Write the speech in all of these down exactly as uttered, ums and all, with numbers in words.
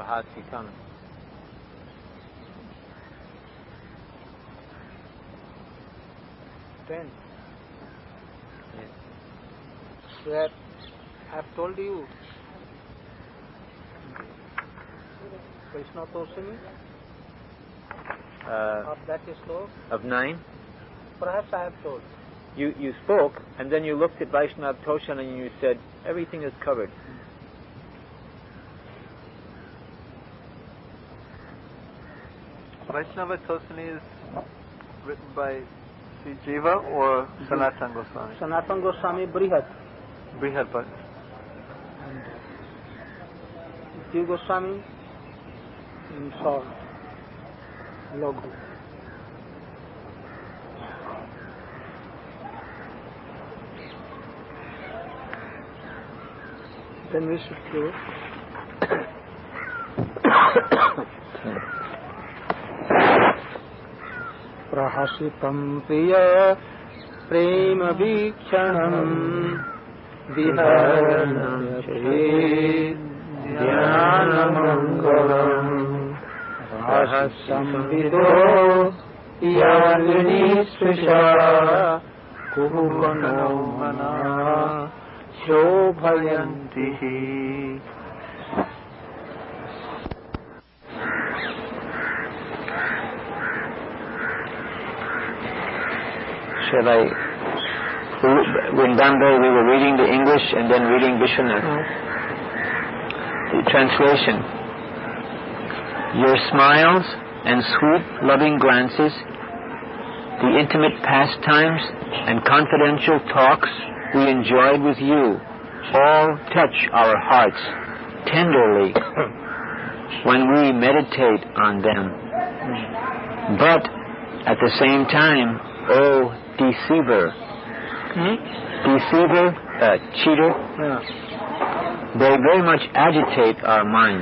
Prahasitam. Ten. Yes. So that I have told you Krishna Tosami Uh, of that sloka. of nine? Perhaps I have told. You you spoke, and then you looked at Vaishnava Toshan and you said, everything is covered. Vaishnava Tosani is written by Sri Jiva or Sanatana Goswami? Sanatana Goswami Brihat. Brihad Bhatt. And Jiva Goswami in short. Loghu. Then we should go. Prahasitam priya prema vikshanam viharanam chhe dhyanamangalam rahasam vido yagni srisha kuhukano mana shobhayantihi. Shall I? In Bombay we were reading the English and then reading Vishwanath. The translation. Your smiles and sweet, loving glances, the intimate pastimes and confidential talks we enjoyed with you, all touch our hearts tenderly when we meditate on them. But at the same time, O deceiver, Hmm? deceiver, uh, cheater, Yeah. they very much agitate our minds.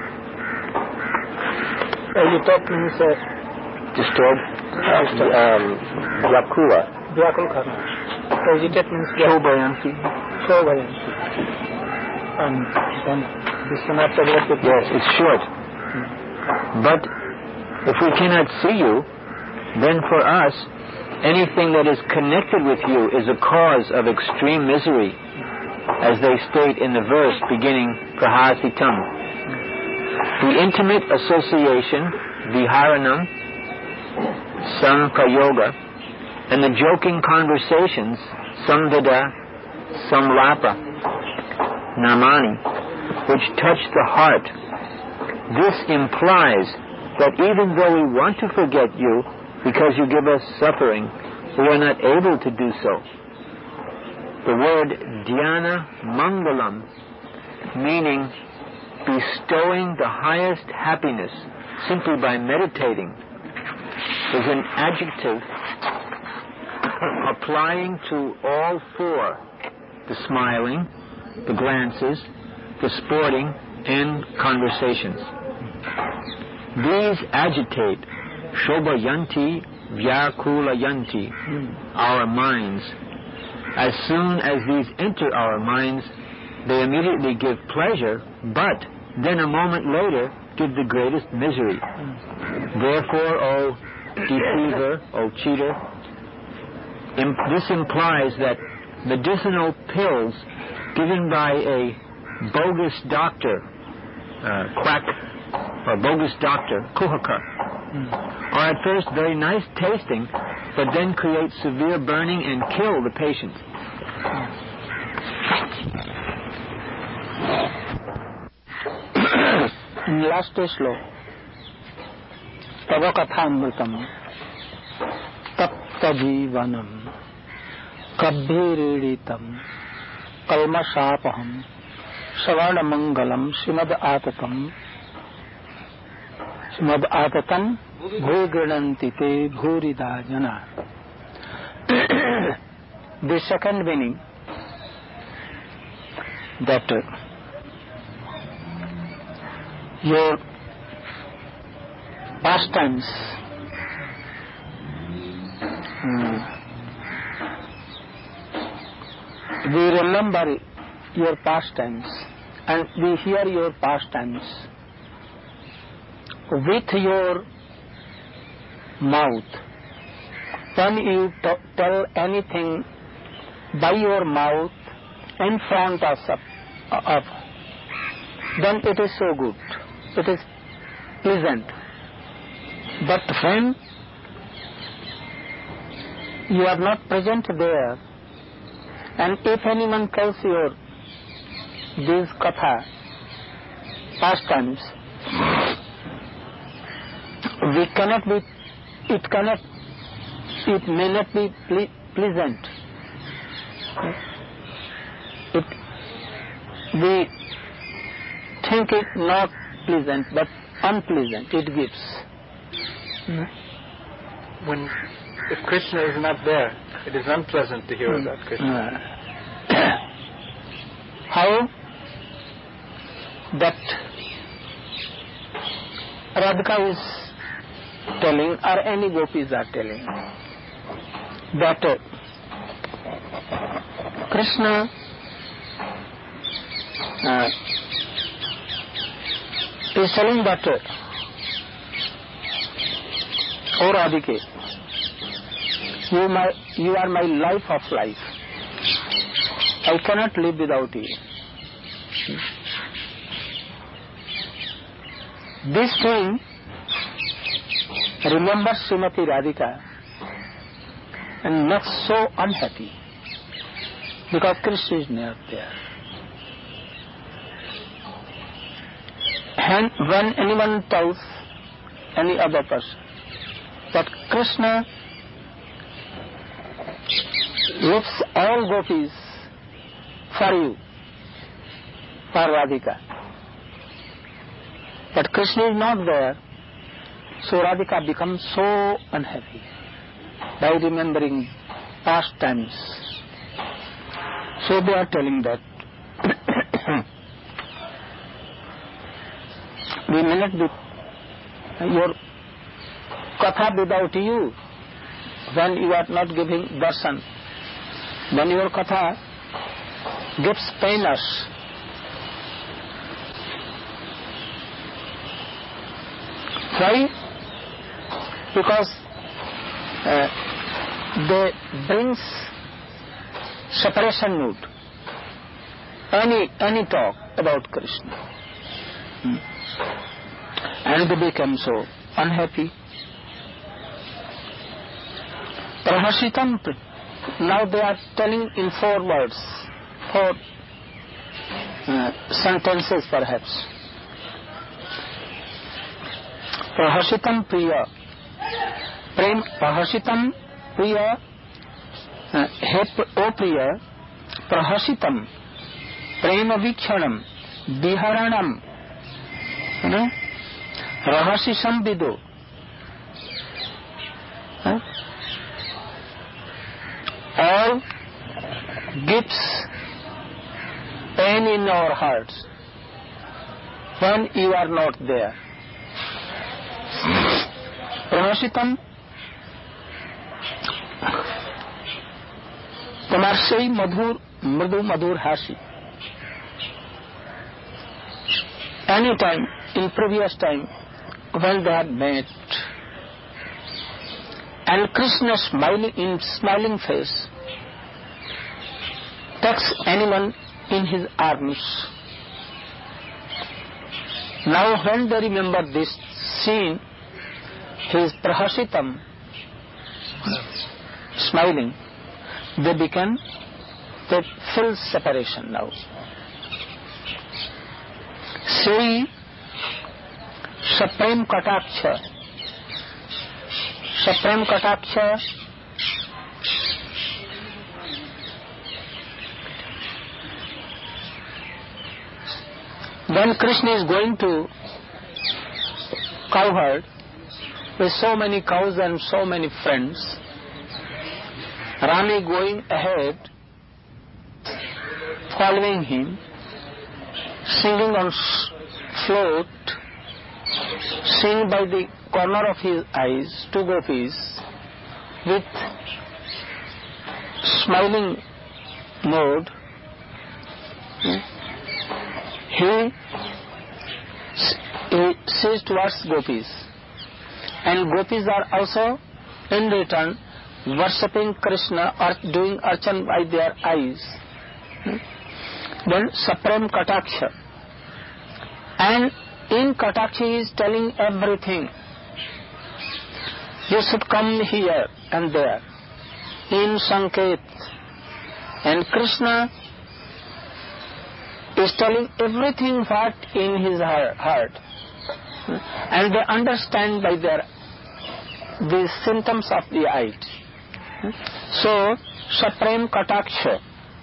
Agitate means uh, Disturb? Um, Yakula. Vyakul karna. Agitate means Shobhayanti. Shobhayanti. And then Vishwanath Chakravarti. Yes, it's short. But if we cannot see you, then for us, anything that is connected with you is a cause of extreme misery, as they state in the verse beginning Prahasitam. The intimate association, Viharanam, Samprayoga, and the joking conversations, Samvida, Samlapa, Namani, which touch the heart. This implies that even though we want to forget you, because you give us suffering, we are not able to do so. The word dhyana mangalam, meaning bestowing the highest happiness simply by meditating, is an adjective applying to all four: the smiling, the glances, the sporting, and conversations. These agitate, shobhayanti, vyakulayanti, our minds. As soon as these enter our minds, they immediately give pleasure, but then a moment later give the greatest misery. Therefore, O deceiver, O cheater, im- this implies that medicinal pills given by a bogus doctor, uh, quack, or bogus doctor, kuhaka, are at first very nice tasting, but then create severe burning and kill the patient. Last sloka. Tava kathamritam tapta jivanam kabhiriditam kalmasapaham savana mangalam simad atatam simad atatam bhugrananti te bhurida jana. The second meaning, that uh, your pastimes, mm, we remember your pastimes and we hear your pastimes with your mouth, when you t- tell anything by your mouth in front of, of, then it is so good, it is pleasant. But when you are not present there, and if anyone tells you these katha, pastimes, we cannot be, it cannot, it may not be ple- pleasant. It, we think it not pleasant, but unpleasant it gives. When, if Krishna is not there, it is unpleasant to hear about Krishna. How? That Radhika is telling, or any gopis are telling, that uh, Krishna uh, is telling that, uh, O Radhike, you, my, you are my life of life. I cannot live without you. This thing remembers Srimati Radhika and makes so unhappy because Krishna is not there. And when anyone tells any other person that Krishna leaves all gopis for you, for Radhika, but Krishna is not there, so Radhika becomes so unhappy by remembering past times. So they are telling that we may not be your katha without you, when you are not giving darshan, then your katha gives pain us. Why? Because uh, they brings separation mood. Any any talk about Krishna, hmm. and they become so unhappy. Prahasitam. Now they are telling in four words, four uh, sentences perhaps. Prahasitam priya, prem prahasitam priya, uh, he o priya, prahasitam, prema vikshanam, viharanam, you know, rahasi samvido. Huh? All gives pain in our hearts when you are not there. Prahasitam, তোমার সেই মধুর মৃদু মধুর হাসি. Any time in previous time when they had met, and Krishna smiling in smiling face takes anyone in his arms. Now when they remember this scene, his prahasitam, smiling, they become, they feel separation now. Sri Supreme Kataksha, Supreme Kataksha, when Krishna is going to cowherd with so many cows and so many friends, Rani going ahead, following him, singing on flute, singing by the corner of his eyes, two gopis, with smiling mood. He he sees towards gopis, and gopis are also in return worshipping Krishna or doing archan by their eyes. Then Supreme Kataksha, and in Kataksha he is telling everything. You should come here and there in Sanket, and Krishna is telling everything what in his heart, and they understand by their the symptoms of the eye. So Supreme Kataksha,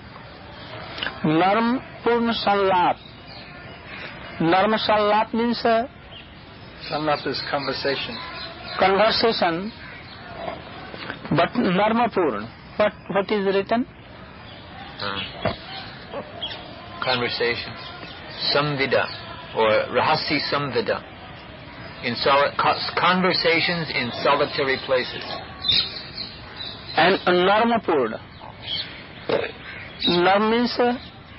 Narm Purna Sanlap. Narma Sanlap means uh, Sanlap is conversation. Conversation, but Narma Purna. What what is written? Uh, conversation, Samvida or Rahasi Samvida. In soli- conversations in solitary places. And Narma Purna. Narm means uh,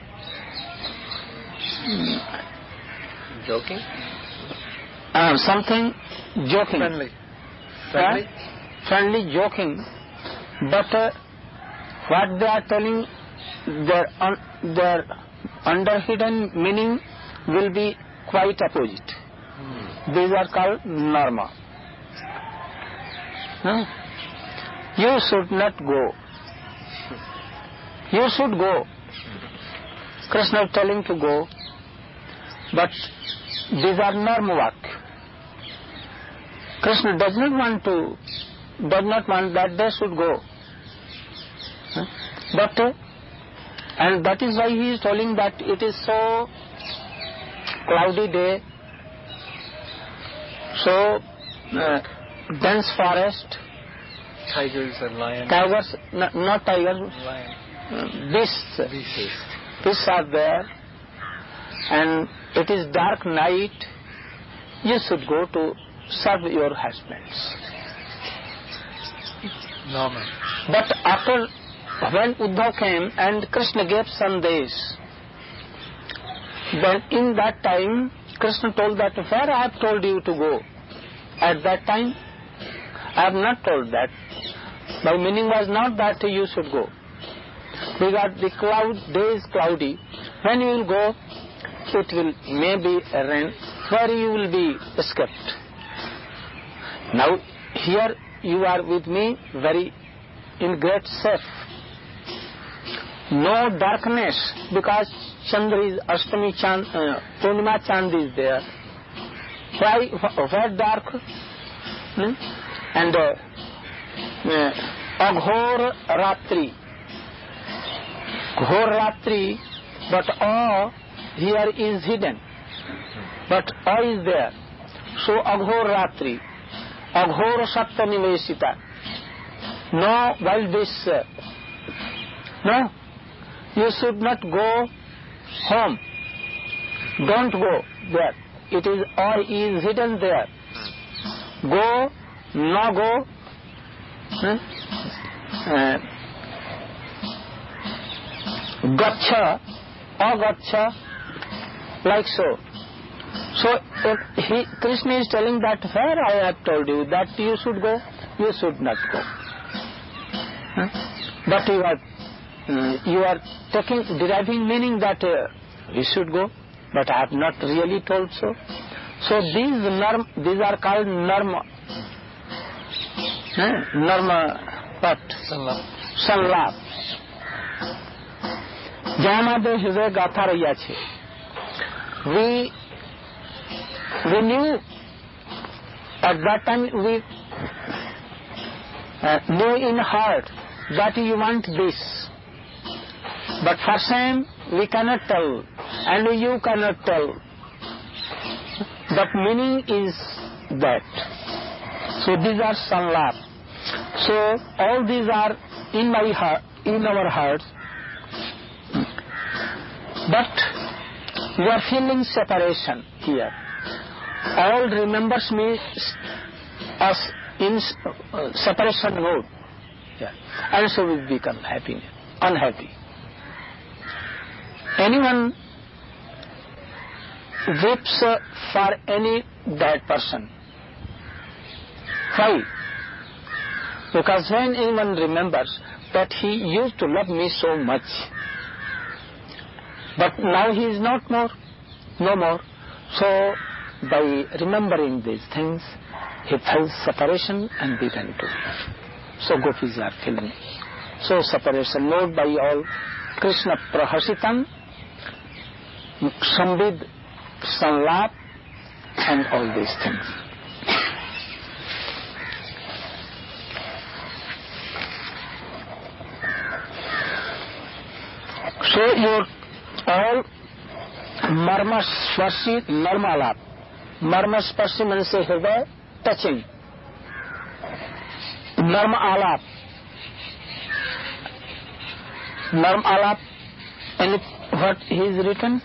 joking? Uh, something joking. Friendly. Friendly? Uh, friendly joking. But uh, what they are telling, their, un- their underhidden meaning will be quite opposite. Hmm. These are called Narma. Huh? You should not go. You should go. Krishna is telling to go, but these are Narma vak. Krishna does not want to, does not want that they should go. Huh? But, uh, and that is why he is telling that it is so cloudy day, so uh, dense forest, tigers and lions. Tigers, no, not tigers, Lion. uh, beasts. Beasts. Beasts are there, and it is dark night. You should go to serve your husbands. Norman. But after, when Uddhav came and Krishna gave Sandesh, then in that time Krishna told that, where I have told you to go? At that time, I have not told that. My meaning was not that you should go. Because the cloud, day is cloudy. When you will go, it will maybe rain, where you will be escaped. Now, here you are with me very in great safe. No darkness, because Chandra is Ashtami Chand, uh, Purnima Chand is there. Why, why dark? Hmm? And uh, uh, Aghor Ratri. Ghor Ratri, but awe here is hidden. But awe is there. So Aghor Ratri. Aghor Satta Nivesita. No wild beasts. No. You should not go home. Don't go there. It is all is hidden there. Go, no go. Hmm? Uh, Gacha, agacha, like so. So if he, Krishna is telling that where I have told you that you should go, you should not go. Huh? But you are uh, you are taking deriving meaning that uh, you should go, but I have not really told so. So these norm, these are called norma. Huh? Norma what? Sanlap. Sanlap. Jayamade Hriday Gatha Raya Chhe. We we knew at that time we uh, knew in heart that you want this, but for shame we cannot tell, and you cannot tell. But meaning is that. So these are sanlap. So all these are in my heart, in our hearts. But we are feeling separation here. All remembers me as in uh, separation mode. Yeah. And so we become happy, unhappy. Anyone weeps for any dead person. Why? Because when anyone remembers that he used to love me so much, but now he is not more, no more. So by remembering these things, he felt separation and began to. So gopis are feeling. So separation known by all. Krishna prahasitam, sambid, sanlap, and all these things. So your all marmasparshi narmalap. Marmasparshi means hriday touching. Narm alap. Narm alap. And what he is written?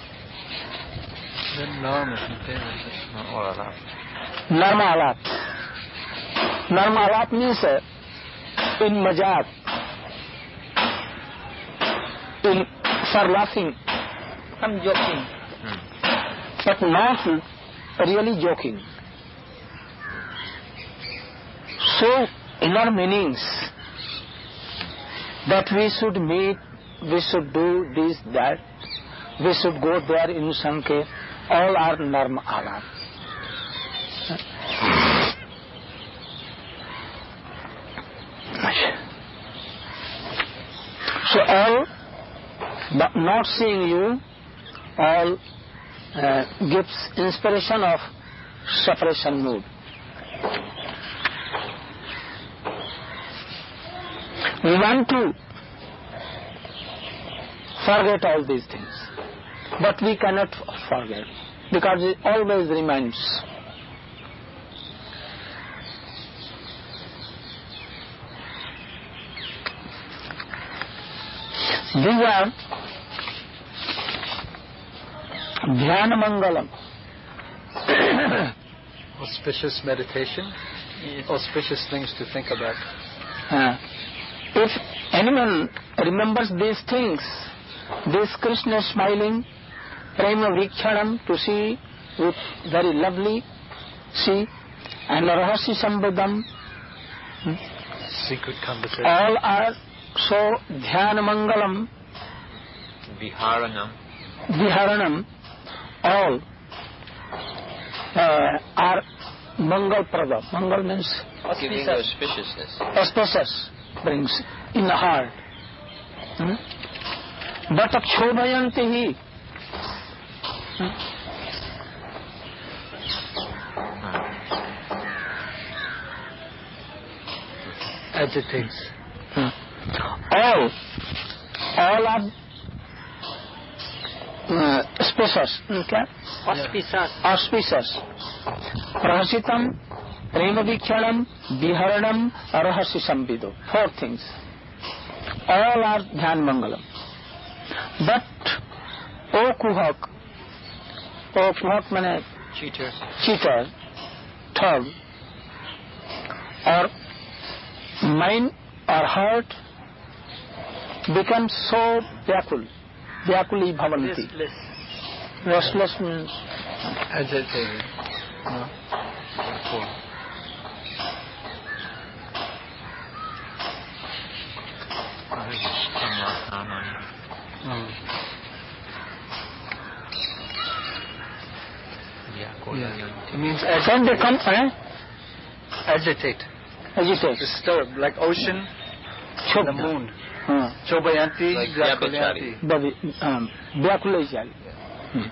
The norm is not or alap. Narm alap. Narm alap means in mazak, in for laughing, I'm joking, hmm. but not really joking. So inner meanings that we should meet, we should do this, that, we should go there in Sanke, all are narm alap. So all, but not seeing you, all uh, gives inspiration of separation mood. We want to forget all these things, but we cannot forget because it always remains. These are Dhyana Mangalam. Auspicious meditation, yes. Auspicious things to think about. Uh, if anyone remembers these things, this Krishna smiling, Prema Vikshanam to see with very lovely, see, and Rahasi Sambadam, secret conversation. All are so Dhyana Mangalam, Viharanam, Viharanam, all uh, are Mangal Prada. Mangal means giving auspiciousness. Auspicious brings in the heart. Hmm? But Akshobhayanti hi. Hmm? Agitates. Hmm. All, all are uh, spacious. Okay? Auspicious. Auspicious. Rahasitam, Prema Vikshanam, Viharanam, Rahasi Sambido. Four things. All are Dhyan Mangalam. But, O Kuhak, O Kuhak means cheater, cheater, thug, or mind or heart becomes so vyakul, vyakuli bhavanti. Restless. Restless means agitated. No. Mm. Yeah. It means ag- when they come, eh? agitate, Agitate, disturb, like ocean, the moon. Uh, Chobayanti, Like Vyakulyanti. Babi, um, vyakula is jali. Hmm.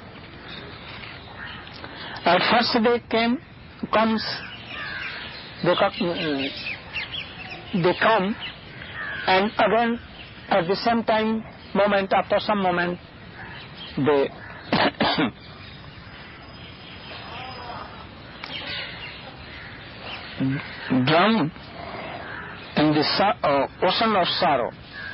At first they came, comes, they come, uh, they come, and again at the same time, moment after some moment, they drown in the uh, ocean of sorrow.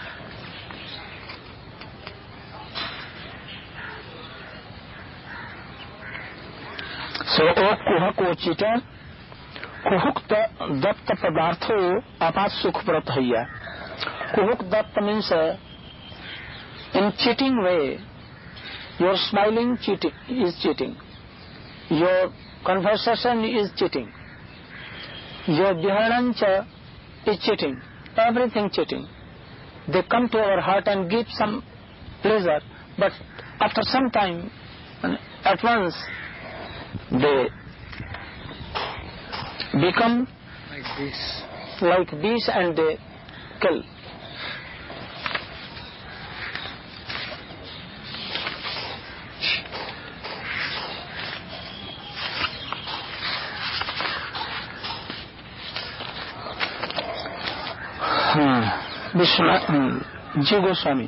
So, O Kuhak, O cheater, Kuhukta Datta Padartho Apat Sukh Pratahya. Kuhuk Datta means uh, in cheating way Your smiling cheating is cheating. Your conversation is cheating. Your viharancha is cheating. Everything cheating. They come to our heart and give some pleasure, but after some time, at once, they become like this. Like bees and they kill. Hmm. Vishwanath hmm. Ji Goswami.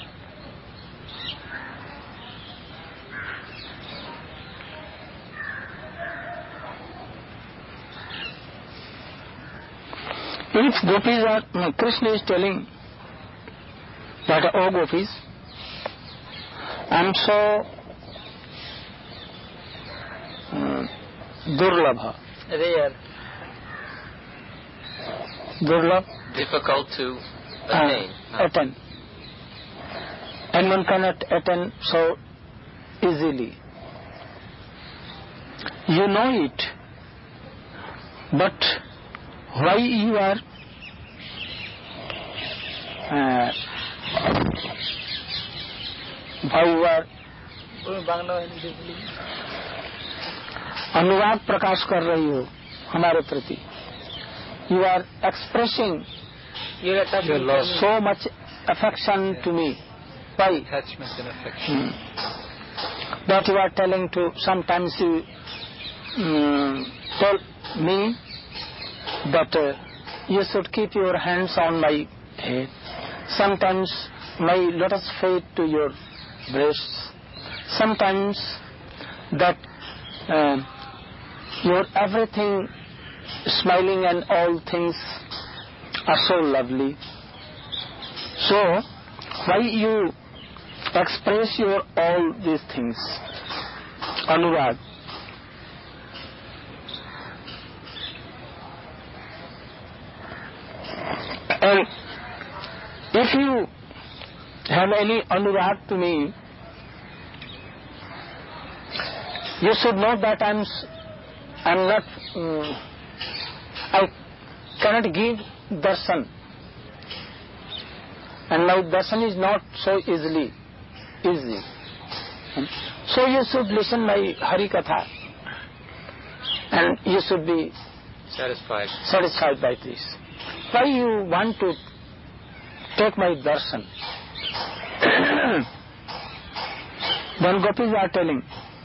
If gopis are, no, Krishna is telling that, oh gopis, I am so um, durlabha. Rare. Durlabh. Difficult to attain. Uh, attain. And one cannot attain so easily. You know it, but why you are uh, why you are अनुराग प्रकाश कर रही हो हमारे प्रति. You are expressing so much affection to me. Why? Attachment and affection. Hmm. That you are telling to, sometimes you um, tell me that uh, you should keep your hands on my head. Sometimes my lotus feet to your breasts. Sometimes that uh, your everything smiling and all things are so lovely. So why you express your all these things, Anurag? And if you have any anurag to me, you should know that I'm, I'm not, um, I cannot give darshan. And my darshan is not so easily, easy. So you should listen my Hari Katha. And you should be satisfied. Satisfied by this. Why you want to take my darshan? Then gopis are telling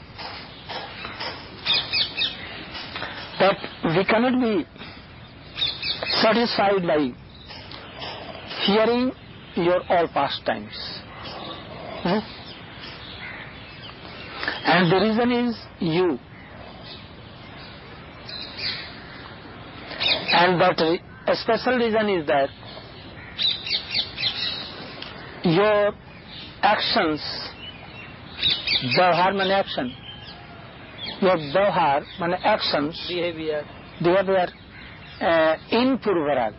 that we cannot be satisfied by hearing your all pastimes. Hmm? And the reason is you. And that re- a special reason is that your actions, Vyavhar means action, your Vyavhar means actions, Behavior. behavior uh, in Purvarag.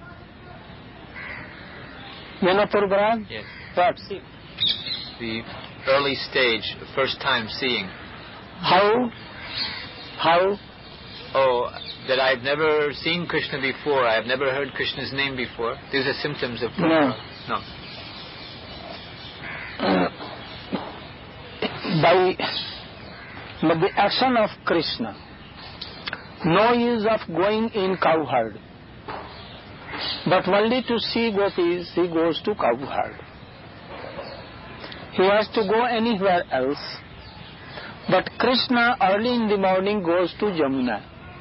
You know Purvarag? Yes. What? The early stage, the first time seeing. How? How? Oh, that I've never seen Krishna before. I've never heard Krishna's name before. These are symptoms of Purvarag. No. No. Uh, by, by the action of Krishna, no use of going in cow herd, but only to see gopis he goes to cow herd. He has to go anywhere else, but Krishna early in the morning goes to Jamuna.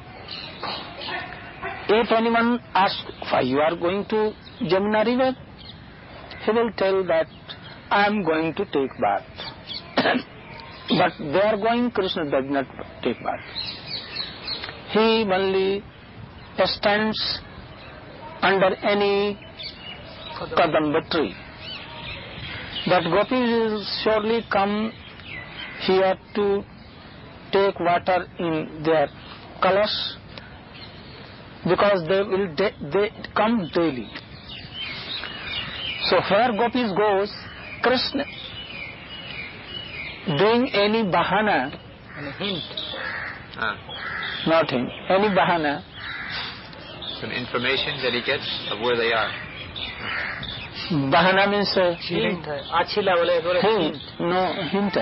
If anyone asks why you are going to Jamuna river, he will tell that I am going to take bath. But they are going, Krishna does not take bath. He only stands under any kadamba tree. But gopis will surely come here to take water in their kalash, because they will de- they come daily. So where gopis goes, Krishna doing any bahana, And a hint. Ah. not him, any bahana, Some information that he gets of where they are. bahana means uh, Hint. Achila bole bole hint, hint. no hint.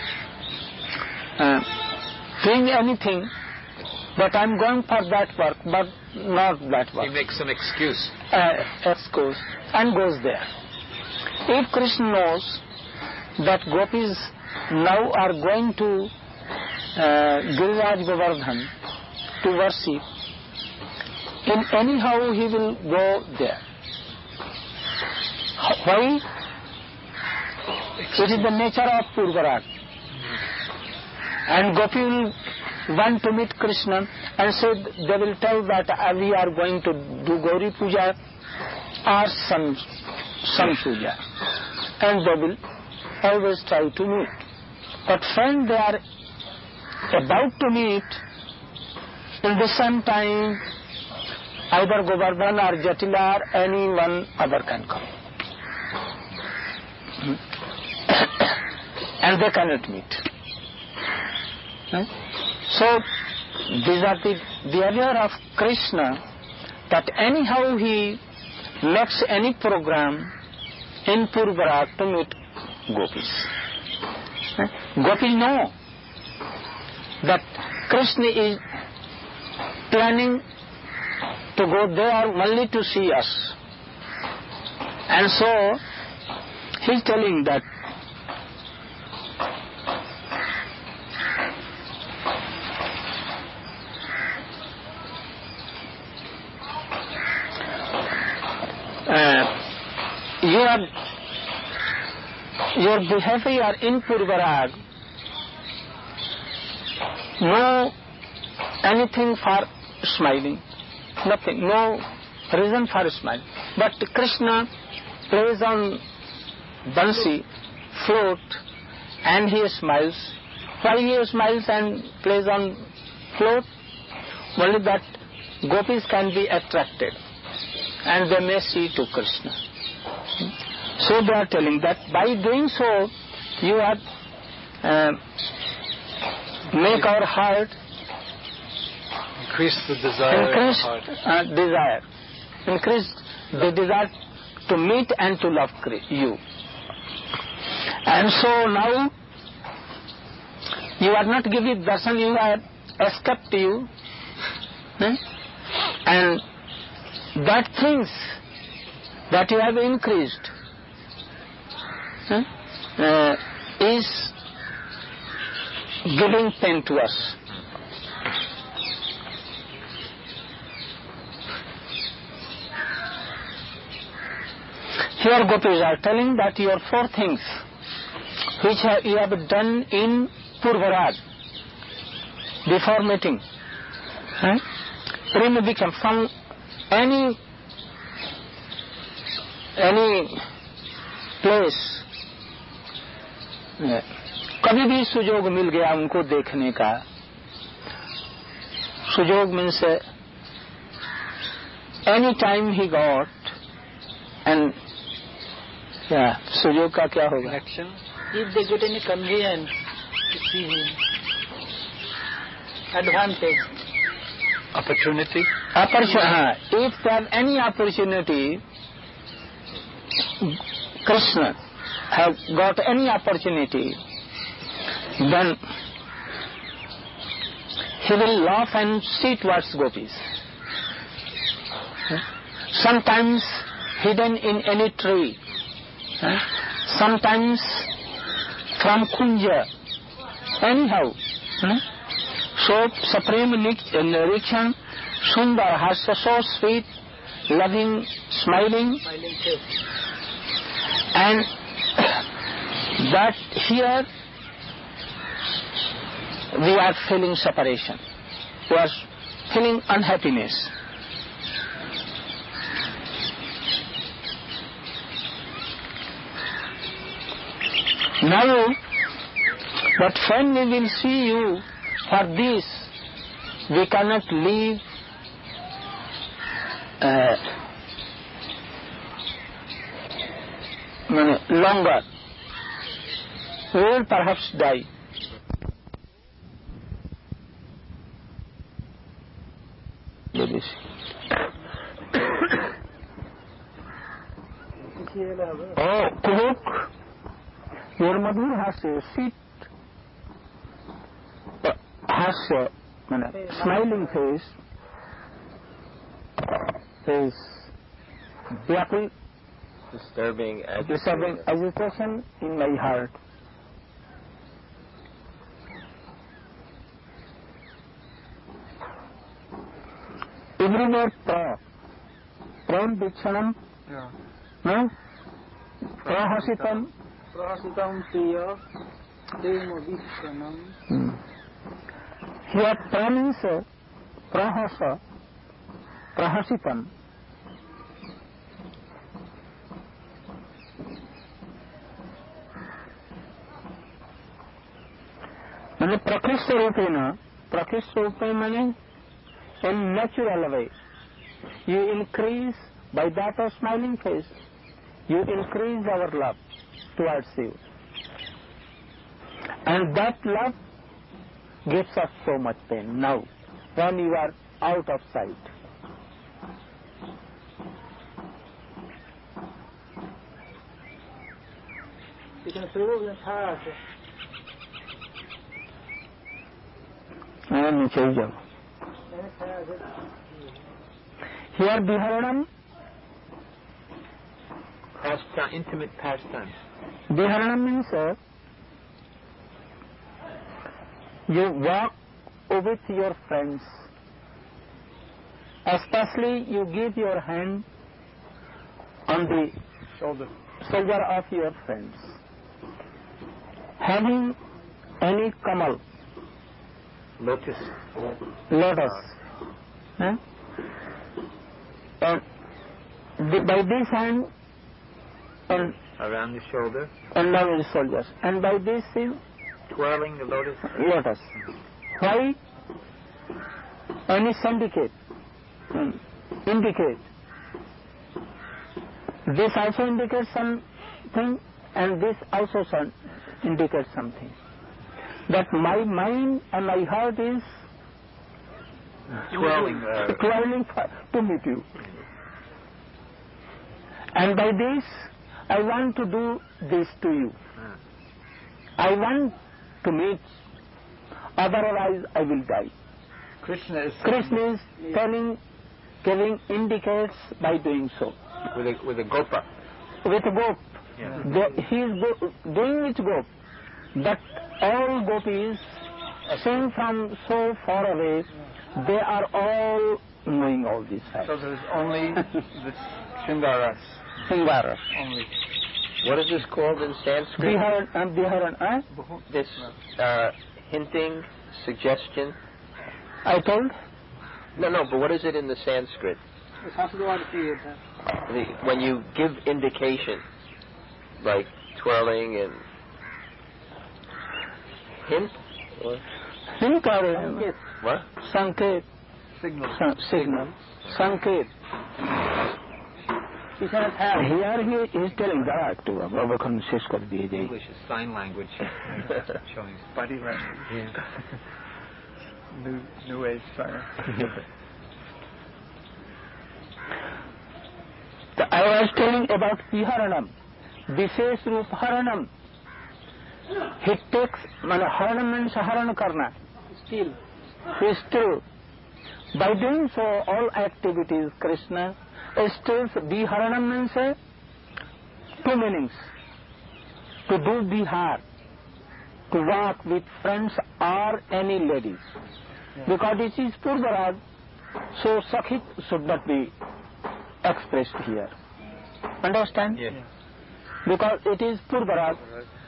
Uh, doing anything, but I'm going for that work, but not that He work. makes some excuse. Uh, excuse, and goes there. If Krishna knows that gopis now are going to uh, Giriraj Govardhan to worship, in anyhow he will go there. Why? It is the nature of Purvarag. And gopi will want to meet Krishna and so they will tell that uh, we are going to do Gauri Puja or some, some puja. And they will always try to meet. But when they are about to meet, in the same time, either Govardhan or Jatila or anyone other can come. And they cannot meet. So, these are the behavior of Krishna, that anyhow he makes any program in Purvarag to meet gopis. Gopis know that Krishna is planning to go there only to see us. And so, he is telling that uh, your, your behavior in Purvarag, no anything for smiling, nothing, no reason for smiling. But Krishna plays on bansi, flute, and he smiles. Why he smiles and plays on flute? Only that gopis can be attracted and they may see to Krishna. So they are telling that by doing so, you are uh, make our heart Increase the desire increase in the heart. uh, desire, increase the desire to meet and to love you. And so now you are not giving darshan, you are escaped you, eh? And that things that you have increased eh? uh, is giving pain to us. Here gopis are telling that your four things which have, you have done in Purvaraj before meeting, eh? Prema become from any any place, कभी भी सुजोग मिल गया उनको देखने का. सुजोग means any time he got, and yeah, सुजोग का क्या होगा? Connection. If they get any convenience to see him, advantage. Opportunity. Opportunity. हाँ, if they have any opportunity, Krishna have got any opportunity, then he will laugh and see towards gopis. Sometimes hidden in any tree, sometimes from kunja, anyhow. So supreme nirikshan, sundar, hasya, so sweet, loving, smiling, Smiling face. and that here we are feeling separation, we are feeling unhappiness. Now, but when we will see you for this, we cannot live uh, longer. we will perhaps die. Oh, cook. Your mother has a sweet, uh, has a uh, smiling face. Is disturbing, disturbing agitation. disturbing agitation in my heart. Everywhere pra, prem vikshanam, no? Prahasitam, Prahasitam priya, demo vikshanam. Here pra means uh, prahasa, prahasitam. मैंने प्रकृष्ट रूपेण प्रकृष्ट रूप में मैंने in natural way you increase by that of smiling face you increase our love towards you and that love gives us so much pain now when you are out of sight. You can prove the heart. I am change. Here Viharanam, Pastime, intimate pastime. Viharanam means uh, you walk with your friends, especially you give your hand on the Shoulder. shoulder of your friends. Having any kamal, Lotus. lotus, huh? and the, by this hand and Around the shoulder. and now the soldiers, and by this is Twirling the lotus. lotus. Why? Any syndicate, hmm, indicate. This also indicates something, and this also some, indicates something. That my mind and my heart is Twirling the... twirling to meet you. And by this, I want to do this to you. I want to meet, otherwise I will die. Krishna is Krishna is telling, giving indicates by doing so. With a, with a gopa. With gop, Yeah. the, he is go, doing with gop, but all gopis, seeing from so far away, they are all knowing all these facts. So there's only the Shingaras. Singara. Only. What is this called in Sanskrit? Biharan, uh, Biharan, uh, This uh, hinting, suggestion? I told, No, no, but what is it in the Sanskrit? The, when you give indication, like twirling and hint? Or Singara, what? Sanket, Signal. San- signal, Sanket. Here he is telling that to Babakan Shishkar Diye. English is sign language. Showing. Body language. Yeah. New, new age science. I was telling about Viharanam, Vishesh Rup Haranam. He takes, mana Haranam means Haran Karna. Still. He still, by doing so, all activities, Krishna, still, Viharanam means uh, two meanings. To do vihar, to walk with friends or any ladies. Because this is Purvarag, so Sakhit should not be expressed here. Understand? Yeah. Because it is Purvarag.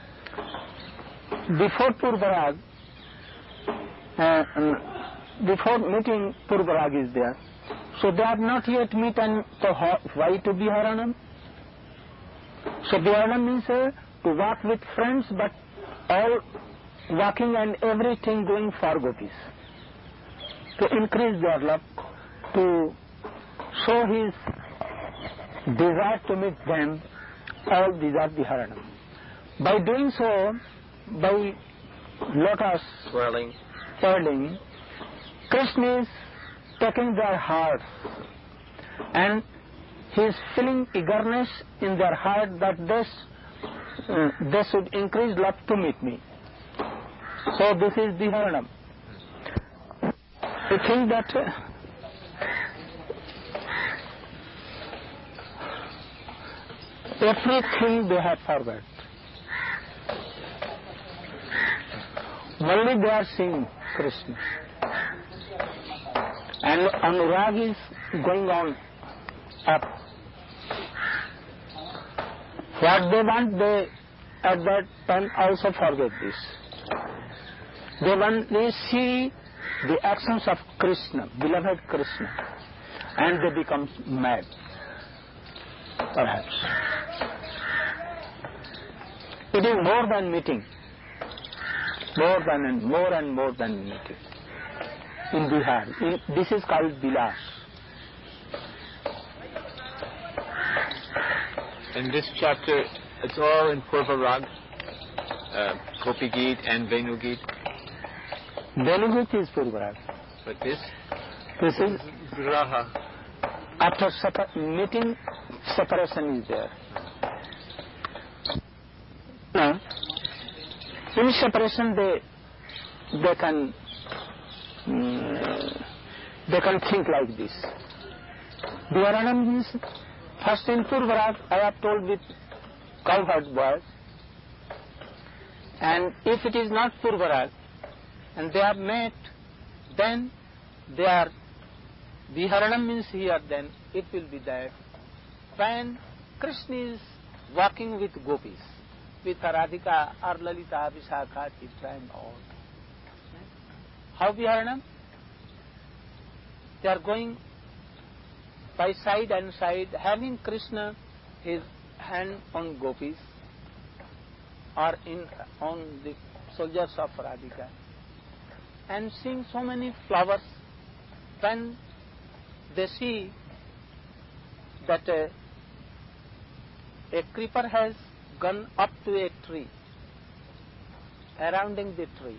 Before Purvarag, uh, um, before meeting Purvarag is there. So they have not yet met, and so how, why to Viharanam? So Viharanam means uh, to walk with friends, but all walking and everything doing for gopis. To increase their love, to show his desire to meet them, all these are Viharanam. By doing so, by lotus swirling, swirling, Krishna is taking their hearts and he is feeling eagerness in their heart that this, uh, they should increase love to meet me. So this is Viharanam. I think that uh, everything they have forgot. Only they are seeing Krishna. And Anurag is going on up. What they want, they at that time also forget this. They want to see the actions of Krishna, beloved Krishna, and they become mad, perhaps. It is more than meeting, more than and more and more than meeting. In Bihar, in, this is called Vilas. In this chapter, it's all in Purva Rag, uh, Gopi Geet and Venu Geet. Venu Geet is Purva Rag. But this? This is Graha. after separ- meeting, separation is there. Now, in separation they they can mm, they can think like this. Viharanam means first in Purvarag, I have told with cowherd boys, and if it is not Purvarag and they are met, then they are Viharanam means here. Then it will be that when Krishna is walking with gopis, with Radhika or Lalita, Vishakha, Chitra and all. How Viharanam? They are going by side and side, having Krishna his hand on gopis or in on the soldiers of Radhika, and seeing so many flowers. When they see that a, a creeper has gone up to a tree, surrounding the tree,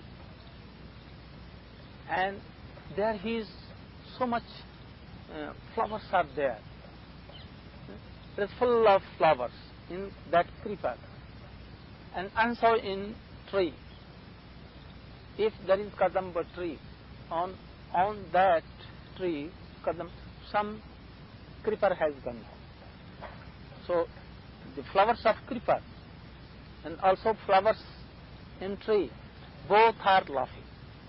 and there he is so much uh, flowers are there. It is full of flowers in that creeper, and also in tree. If there is kadamba tree, on on that tree, kadam, some creeper has gone. So the flowers of creeper and also flowers in tree, both are laughing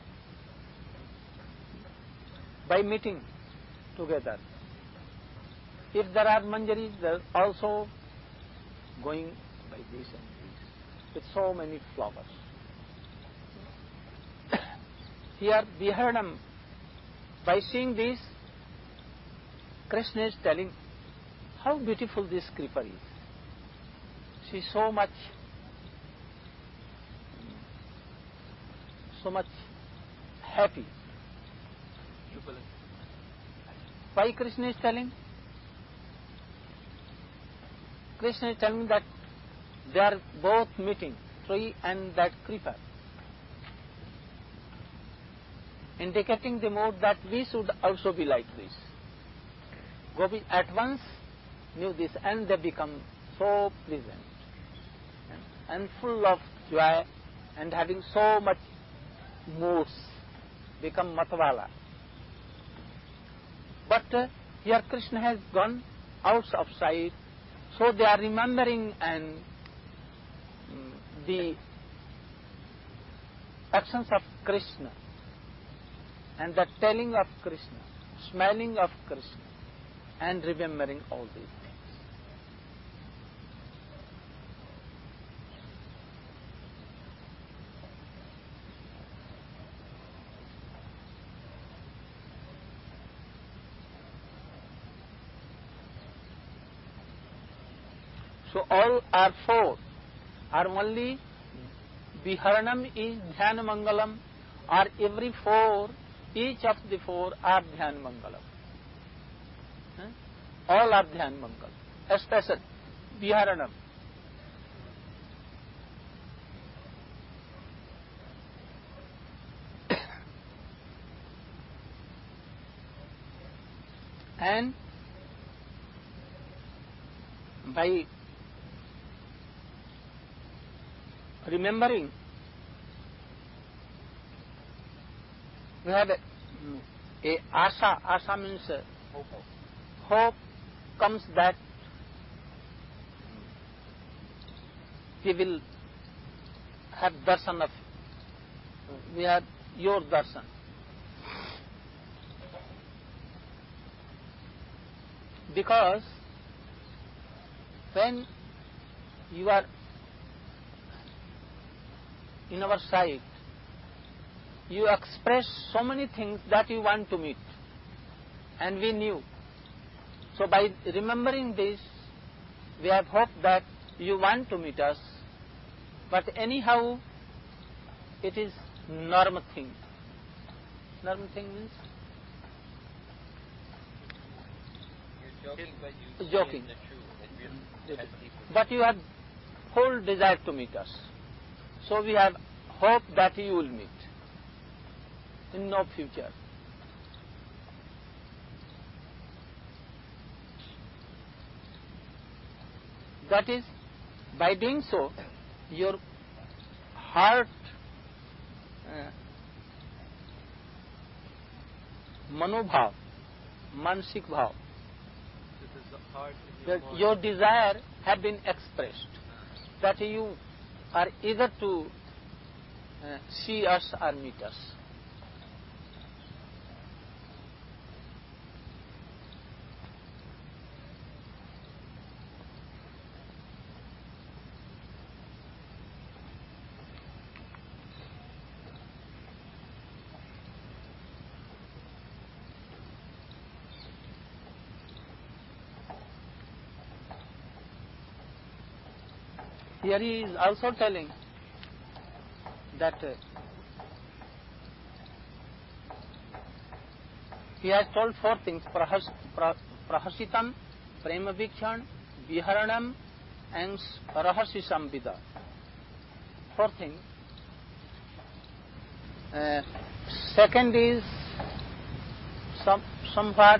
by meeting together. If there are manjaris, they are also going by this and this, with so many flowers. Here Viharanam, by seeing this, Krishna is telling how beautiful this creeper is. She is so much, so much happy. Why Krishna is telling? Krishna is telling that they are both meeting, tree and that creeper, indicating the mood that we should also be like this. Gopi at once knew this, and they become so pleasant and full of joy and having so much moods, become matwala. But uh, here Krishna has gone out of sight, so they are remembering and um, the actions of Krishna and the telling of Krishna, smelling of Krishna, and remembering all these things. So all are four, are only Viharanam is Dhyan Mangalam, or every four, each of the four are Dhyan Mangalam. Huh? All are Dhyan Mangalam, especially Viharanam. And by remembering, we have a, a asa. Asa means uh, hope. Hope comes that we will have darshan of, we have your darshan. Because when you are in our sight, you express so many things that you want to meet, and we knew. So by remembering this, we have hope that you want to meet us, but anyhow, it is normal thing. Normal thing means? You're joking, but you joking. the truth. It really But you have whole desire to meet us. So we have hope that you will meet in no future. That is, by doing so, your heart, uh, manobhav, mansik bhav, that your desire have been expressed, that you are eager to uh, see us or meet us. Here he is also telling that uh, he has told four things: prahas, pra, prahasitam, prema vikshan, viharanam, and rahasi sambhida. Four things. Uh, second is some, somewhat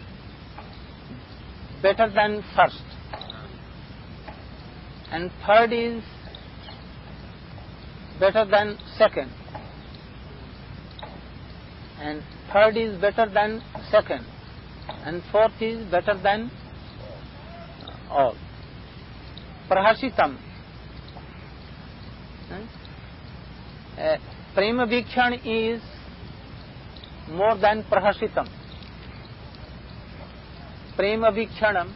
better than first. And third is better than second. And third is better than second. And fourth is better than all. Prahasitam. Uh, Prema Vikshan is more than Prahasitam. Prema Vikshanam,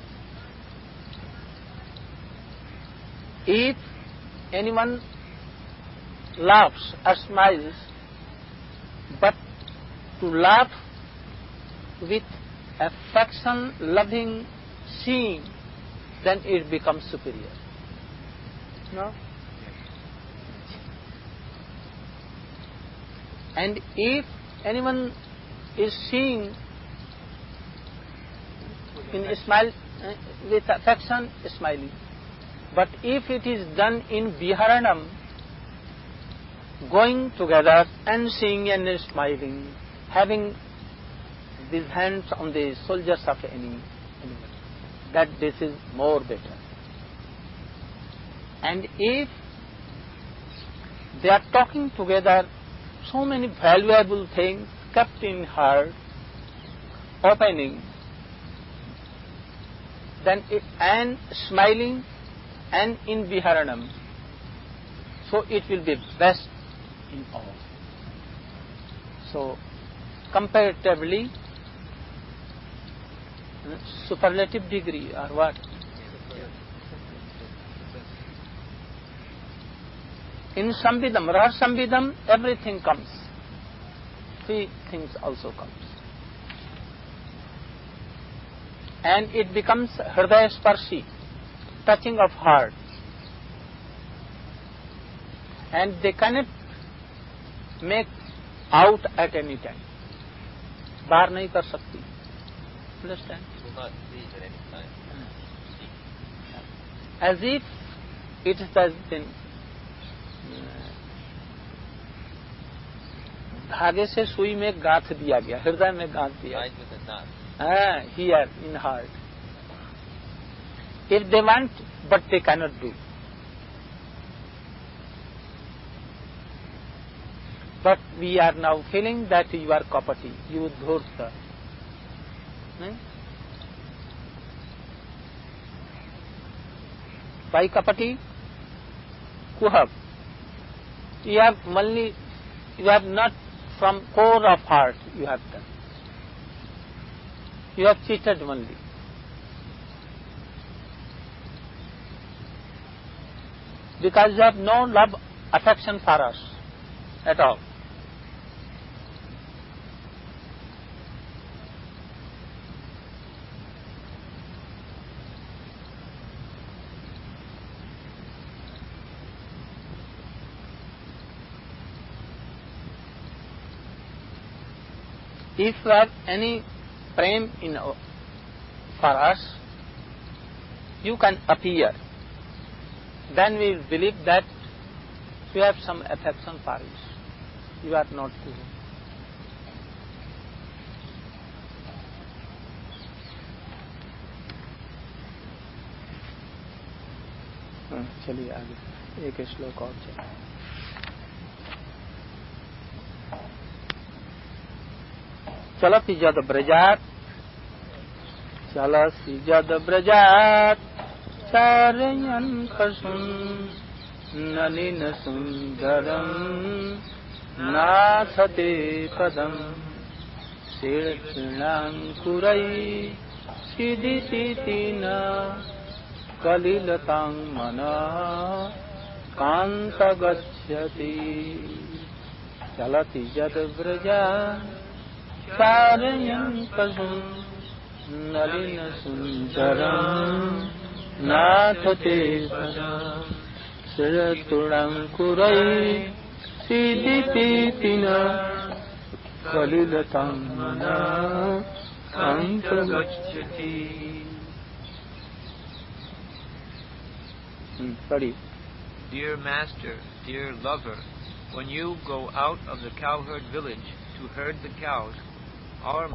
if anyone laughs or smiles, but to laugh with affection, loving, seeing, then it becomes superior. No? And if anyone is seeing in a smile, uh, with affection, smiling, but if it is done in viharanam, going together and seeing and smiling, having these hands on the soldiers of enemy, that this is more better. And if they are talking together, so many valuable things kept in heart, opening, then it, and smiling, and in viharanam, so it will be best in all. So, comparatively, superlative degree or what? In Sambhidam, Rahas Sambhidam, everything comes. Three things also comes. And it becomes Hridaya Sparshi, touching of heart. And they cannot make out at any time. Baar nahi kar sakti. Understand? will not please at any time. As if it has been धागे से सुई में गांथ दिया गया, हृदय में गांथ दिया. Tied with a knot. ah, here in heart. If they want, but they cannot do. But we are now feeling that you are kapati, you dhurta. Hmm? Why kapati? Kuhab. You have only, you have not from core of heart you have done. You have cheated only. Because you have no love, affection for us at all. If you have any prem in for us, you can appear. Then we will believe that you have some affection for us. You are not good. चलिए आगे एक श्लोक और चलिए. चलति जद ब्रजात चलसि जद ब्रजात चारयन् कसुन् नलिन सुन्दरम् नाथते पदम् शीर्षणाङ्कुरै सिदिति न कलिलतां मनः कान्त गच्छति. चलति जद ब्रजात् चारयन् कसुन् नलिन सुन्दरम् नाथते पदम् शीर्षणाङ्कुरै सिदिति न कलिलतां मनः कान्त गच्छति. Sorry. Dear Master, dear lover, when you go out of the cowherd village to herd the cows, our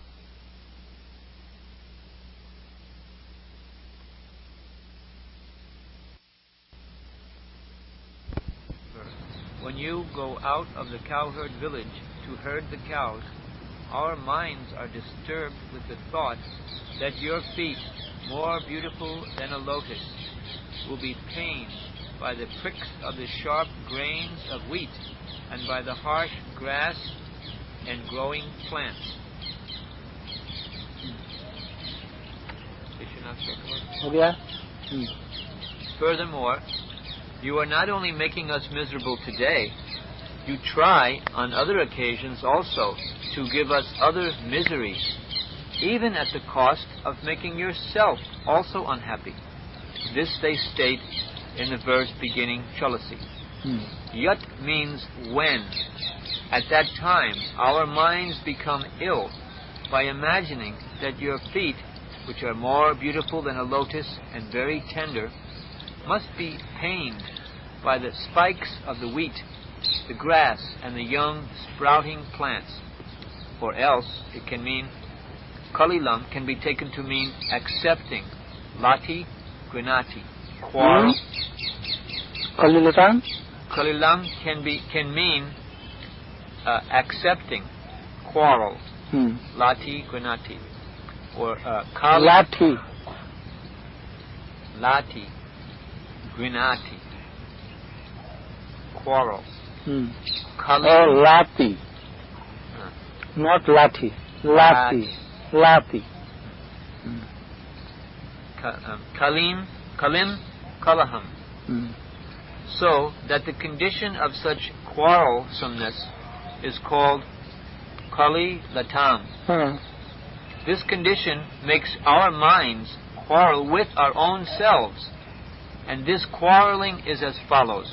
when you go out of the cowherd village to herd the cows, our minds are disturbed with the thought that your feet, more beautiful than a lotus, will be pained by the pricks of the sharp grains of wheat and by the harsh grass and growing plants. Furthermore, you are not only making us miserable today, you try on other occasions also to give us other miseries, even at the cost of making yourself also unhappy. This they state in the verse beginning Chalasi. Hmm. Yat means when. At that time, our minds become ill by imagining that your feet, which are more beautiful than a lotus and very tender, must be pained by the spikes of the wheat, the grass, and the young sprouting plants. Or else, it can mean, Kalilam can be taken to mean accepting, lati, grinati, quarrel. Kalilam? Kalilam can be can mean uh, accepting, quarrel, hmm. lati, grinati, or uh, kali, lati, lati, grinati, quarrel. Hmm. Kali, oh, lati, uh, not lati, lati, lati. lati. Hmm. Um, kalim, kalim, kalaham. Mm. So that the condition of such quarrelsomeness is called kali latam. Mm. This condition makes our minds quarrel with our own selves, and this quarreling is as follows.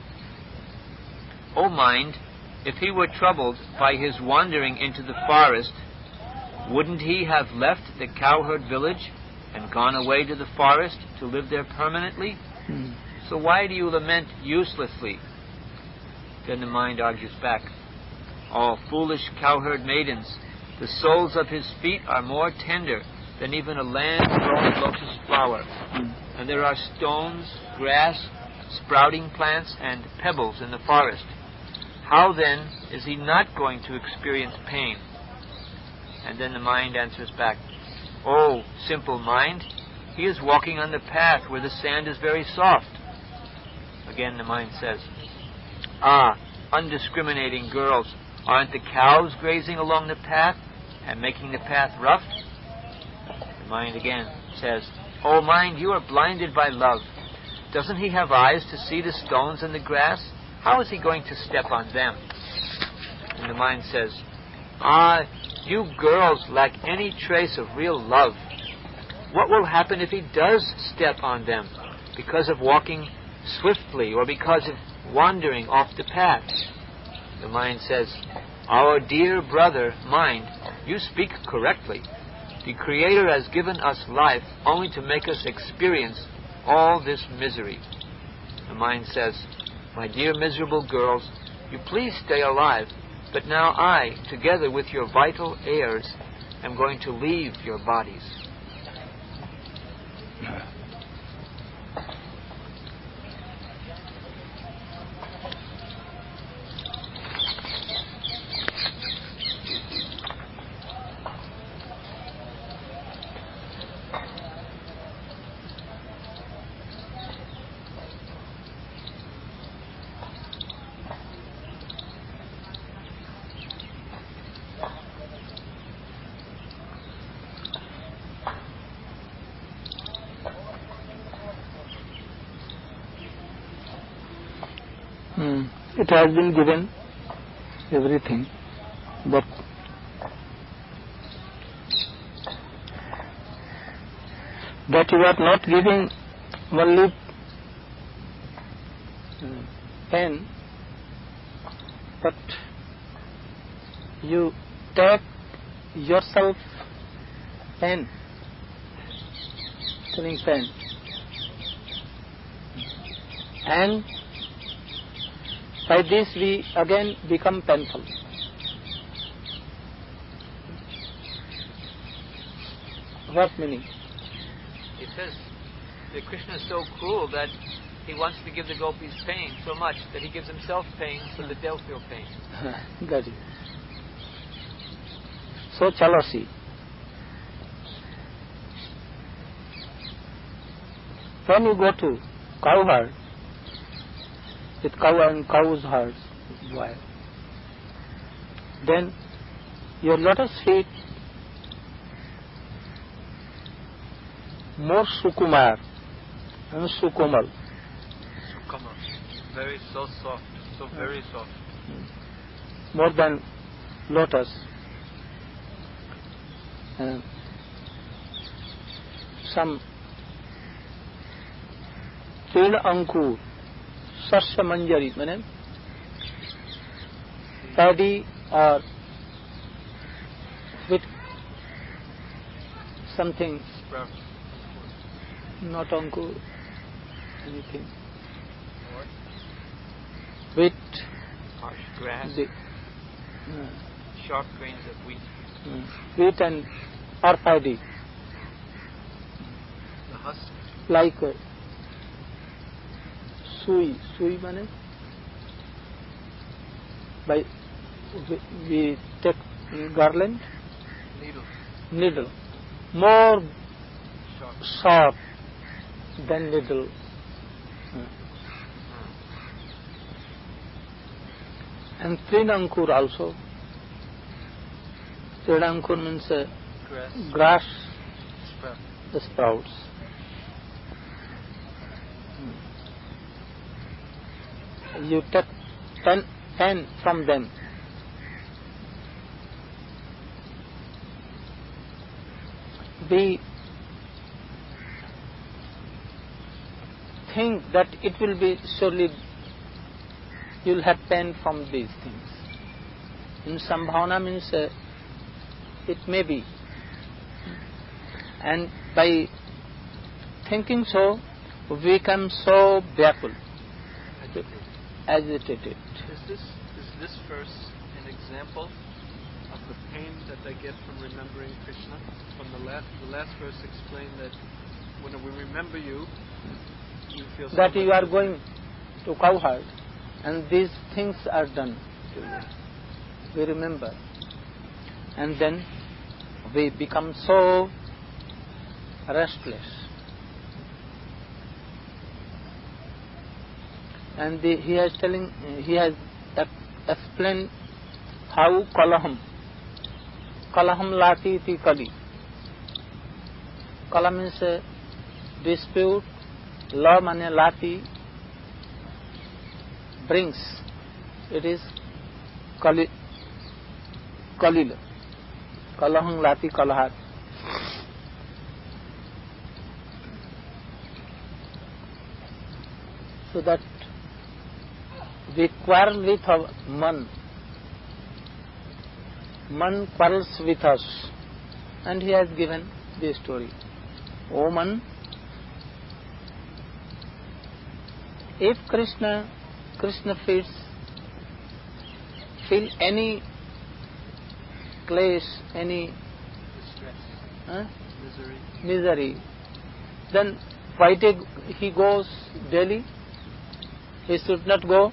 O mind, if he were troubled by his wandering into the forest, wouldn't he have left the cowherd village and gone away to the forest to live there permanently? Hmm. So why do you lament uselessly? Then the mind argues back. All foolish cowherd maidens, The soles of his feet are more tender than even a land-grown lotus flower. And there are stones, grass, sprouting plants, and pebbles in the forest. How then is he not going to experience pain? And then the mind answers back, "Oh, simple mind, he is walking on the path where the sand is very soft." Again the mind says, "Ah, undiscriminating girls, aren't the cows grazing along the path and making the path rough?" The mind again says, "Oh mind, you are blinded by love. Doesn't he have eyes to see the stones and the grass? How is he going to step on them?" And the mind says, "Ah, you girls lack any trace of real love. What will happen if he does step on them because of walking swiftly or because of wandering off the path?" The mind says, "Our dear brother, mind, you speak correctly. The Creator has given us life only to make us experience all this misery." The mind says, "My dear miserable girls, you please stay alive, but now I, together with your vital heirs, am going to leave your bodies." Hmm. It has been given everything, but that you are not giving only pain, but you take yourself pain, feeling pain, and by this we again become painful. What meaning? It says that Krishna is so cruel that he wants to give the gopis pain so much that he gives himself pain so that they'll feel pain. That is. So chalo see. When you go to cow herd, with cow and cow's herds, why? Then your lotus feet more sukumar and sukomal. Sukumar. Very so soft. So very soft. More than lotus. Uh, some Trina Ankur, Sasya Manjari, meaning paddy or with something, Sprout. not Ankur, anything. What? Wheat, Harsh grass, the, uh, sharp grains of wheat. uh, wheat and or paddy, The husk. like uh, sui, sui meaning by we, we take garland, Needle. needle, more Sharp. sharp than needle. And Trinankur also. Trinankur means uh, Grass. grass, Sprout. the sprouts. You take ten, ten from them. We think that it will be surely you will have pain from these things. In Sambhavana means uh, it may be. And by thinking so, we become so baffled, Agitated. agitated. Is this is this verse an example of the pain that they get from remembering Krishna? From the last, the last verse explained that when we remember you, you feel so that you are much- going to cowherd, and these things are done to you. We remember, and then we become so restless. And the, he has telling, he has explained how kalaham, kalaham lati iti kali. Kala means a dispute, law mane lati brings. It is kali, kalila. Kalaham lati kalahat. So that we quarrel with our man. Man quarrels with us. And he has given this story. O man, if Krishna, Krishna feels, feel any place, any distress, huh, misery. misery, then why take, he goes daily? He should not go.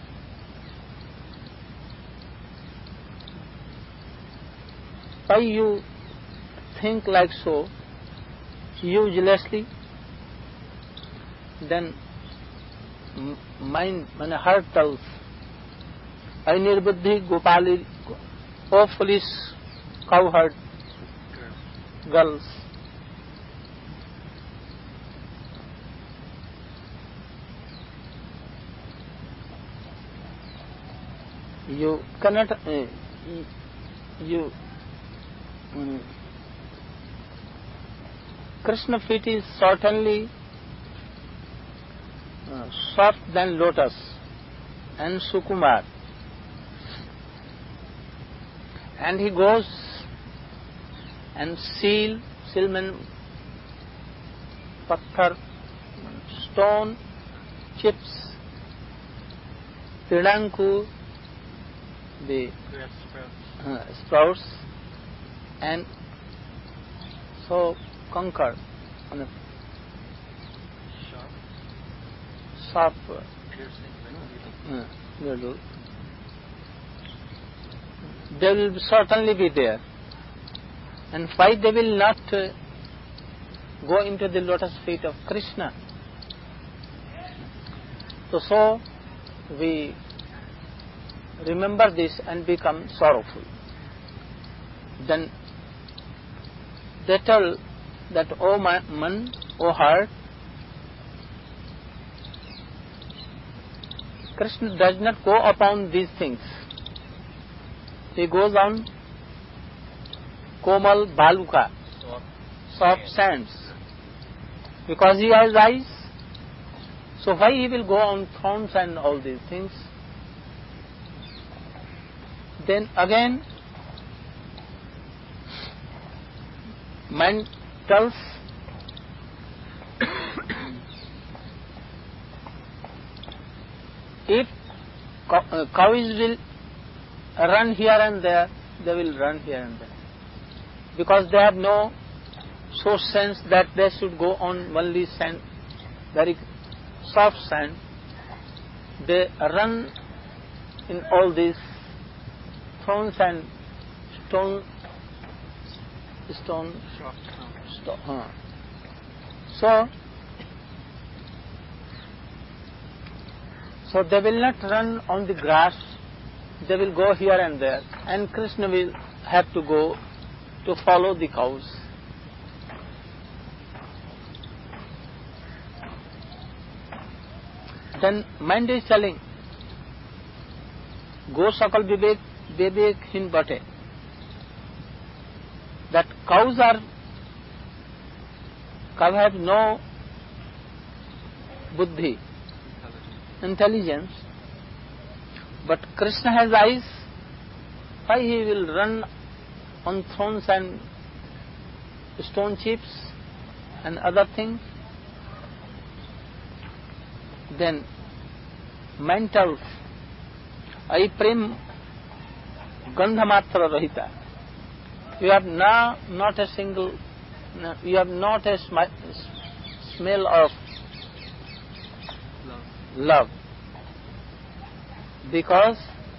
Why you think like so uselessly? Then m- mind, mane heart tells, I nirbuddhi gopali, O foolish cowherd girls. You cannot, uh, you, um, Krishna feet is certainly uh, soft than lotus and sukumar. And he goes and seal, seal means patthar, stone, chips, tidanku, the Grass sprouts. uh, sprouts, and so conquer on a Sharp, sharp piercing like needle. uh, needle. They will certainly be there. And why they will not uh, go into the lotus feet of Krishna? So, so we remember this and become sorrowful. Then they tell that, O man, O heart, Krishna does not go upon these things. He goes on Komal Baluka, soft sands, because he has eyes. So why he will go on thorns and all these things? Then again, man tells, if cows will run here and there, they will run here and there, because they have no so sense that they should go on only sand, very soft sand. They run in all these thorns and stone, stone, Sharp tongue. sto- huh. So, so they will not run on the grass. They will go here and there, and Krishna will have to go to follow the cows. Then mind is telling, go sakal vivek vivek hin bate, that cows are, cow have no buddhi, intelligence, but Krishna has eyes. Why he will run on thorns and stone chips and other things? Then man tells, I prem gandhamatra rahita. You have now not a single, no, you have not a sm- smell of Love. love. Because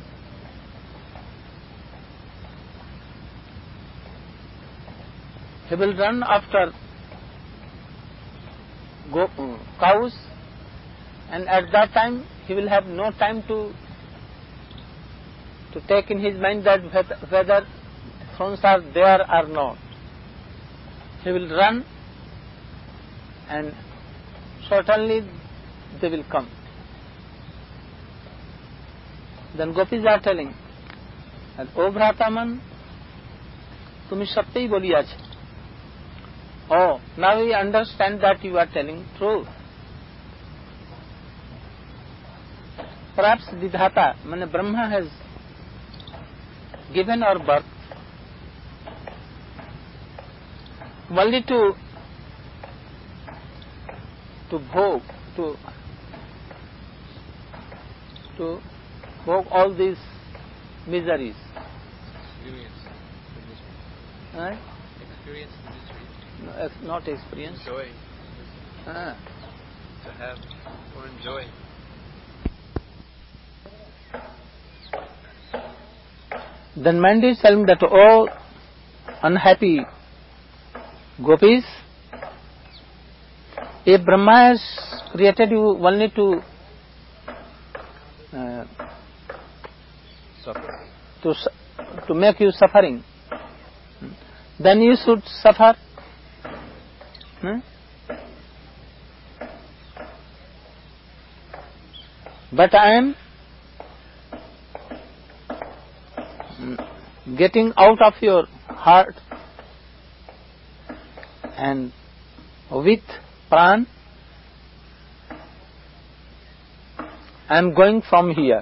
he will run after go, cows, and at that time he will have no time to to take in his mind that whether thorns are there or not. He will run, and certainly they will come. Then gopis are telling that, O Bhrataman, tumi satyai boliyache. Oh, now we understand that you are telling truth. Perhaps Vidhata, mane Brahma has given our birth only to to bhog, to to bhog all these miseries. Experience the misery. Right? Experience the misery. No, ex- not experience. Enjoy. Ah. To have or enjoy. Then Mandi is telling that, oh, unhappy gopis, if Brahma has created you only to uh, Suffer. to to make you suffering, then you should suffer. Hmm? But I am getting out of your heart, and with pran I am going from here.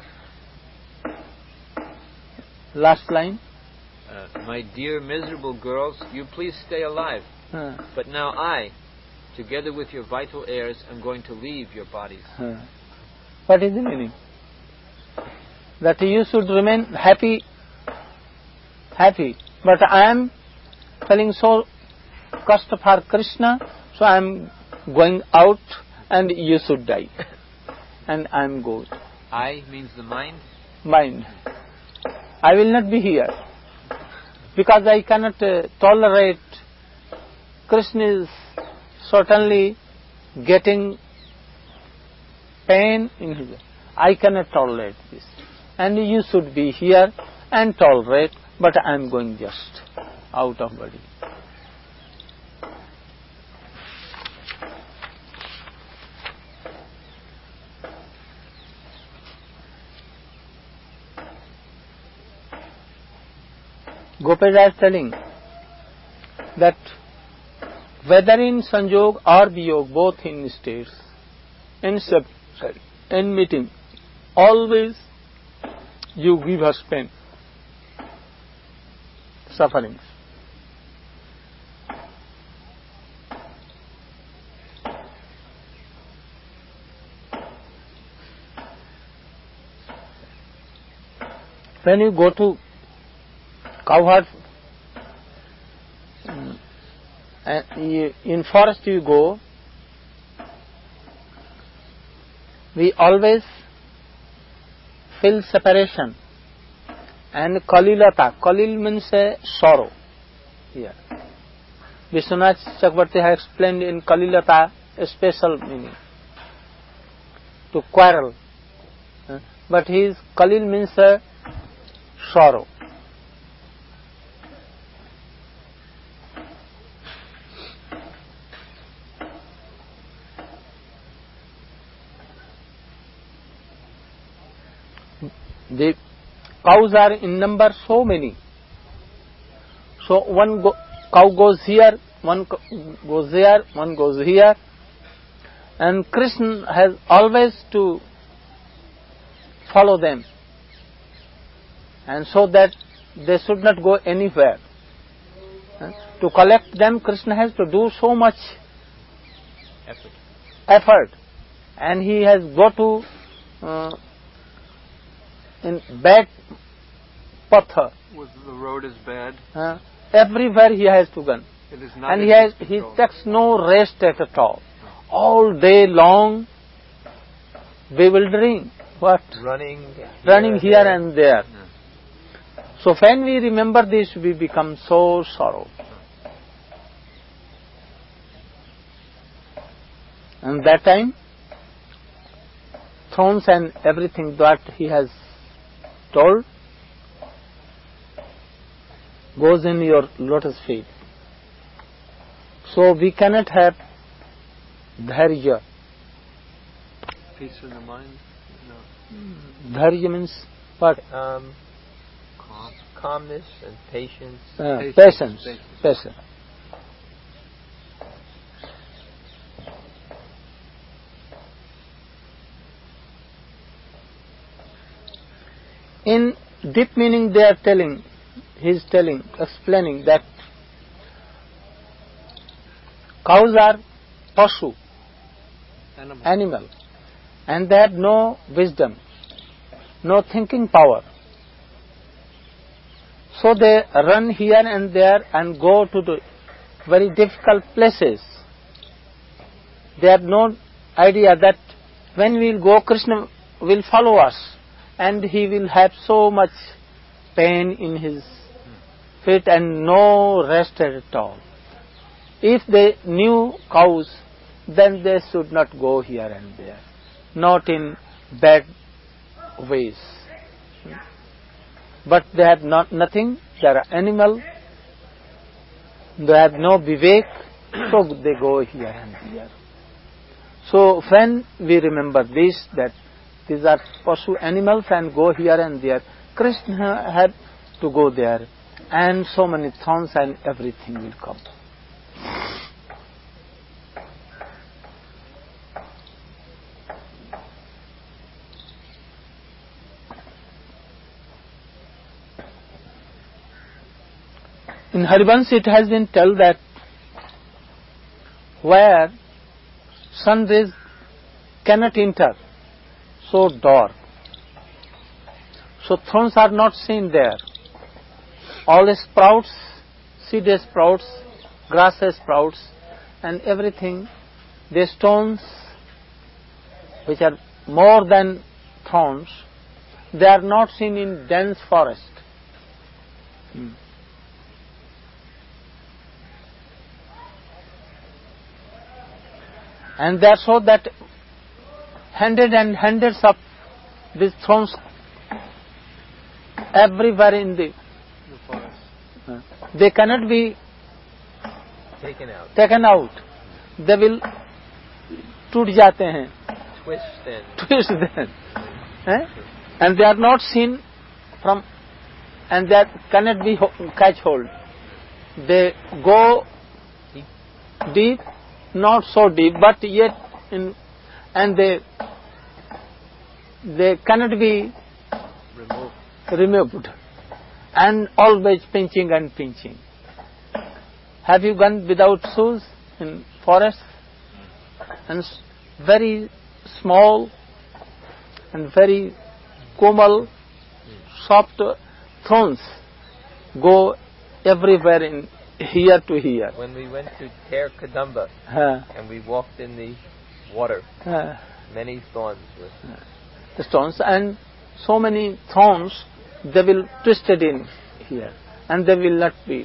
Last line. Uh, my dear miserable girls, you please stay alive. Uh, But now I, together with your vital heirs, am going to leave your bodies. uh. What is the meaning? That you should remain happy, happy. But I am feeling so cost for Krishna, so I am going out, and you should die. And I am good. I means the mind. Mind. I will not be here, because I cannot uh, tolerate. Krishna is certainly getting pain in his. I cannot tolerate this, and you should be here and tolerate. But I am going just out of body. Gopaja is telling that whether in sanjog or viyog, both in states, in sub, sorry, in meeting, always you give us pain, sufferings. When you go to cow herd, and in forest you go, we always feel separation and kalilata. Kalil means a sorrow. Here, Vishwanath Chakravarti has explained in kalilata a special meaning, to quarrel. But his kalil means a sorrow. The cows are in number so many. So one go, cow goes here, one goes there, one goes here, and Krishna has always to follow them, and so that they should not go anywhere. To collect them, Krishna has to do so much Effort. effort, and he has go to uh, in bad path. Was the road is bad? Uh, everywhere he has to go. It is not And in he has, his he control. takes no rest at all. All day long, bewildering. What? Running. Here Running and here there. and there. So when we remember this, we become so sorrow. And that time, thrones and everything that he has told goes in your lotus feet. So we cannot have dharya. Peace in the mind. No. Dharya means what? Um, Calm. calmness and patience. Uh, Patience, patience. patience. Patience. In deep meaning, they are telling, he is telling, explaining that cows are pashu, Animal. animal, and they have no wisdom, no thinking power. So they run here and there and go to the very difficult places. They have no idea that when we will go, Krishna will follow us, and he will have so much pain in his feet and no rest at all. If they knew cows, then they should not go here and there, not in bad ways. But they have not nothing, they are animal, they have no vivek, so they go here and there. So when we remember this, that these are pashu animals and go here and there, Krishna had to go there, and so many thorns and everything will come. In Harivansh it has been told that where sun rays cannot enter, so dark. So thorns are not seen there. All the sprouts, seed sprouts, grass sprouts, and everything, the stones which are more than thorns, they are not seen in dense forest. Hmm. And they show that hundreds and hundreds of these thorns everywhere in the, The forest. uh, they cannot be Taken out. taken out. They will टूट जाते हैं, Twist and. twist them, eh? And they are not seen from, and that cannot be ho- catch hold. They go Deep. deep, not so deep, but yet in, and they they cannot be Remove. removed, and always pinching and pinching. Have you gone without shoes in forest? And s- very small and very komal, soft thorns go everywhere in here to here. When we went to Ter Kadamba Uh, and we walked in the water, uh, many thorns were. the stones and so many thorns, they will twisted in here, and they will not be.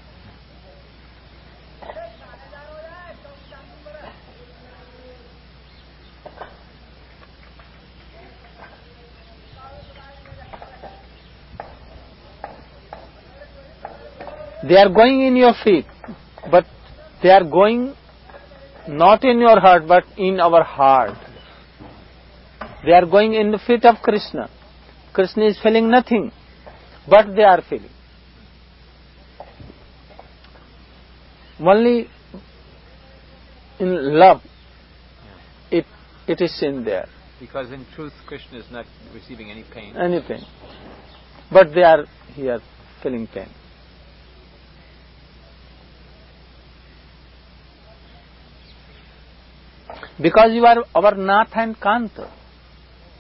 They are going in your feet, but they are going not in your heart, but in our heart. They are going in the feet of Krishna. Krishna is feeling nothing, but they are feeling. Only in love, it it is in there, Because in truth, Krishna is not receiving any pain. any pain. But they are here feeling pain. Because you are our Nath and Kanta,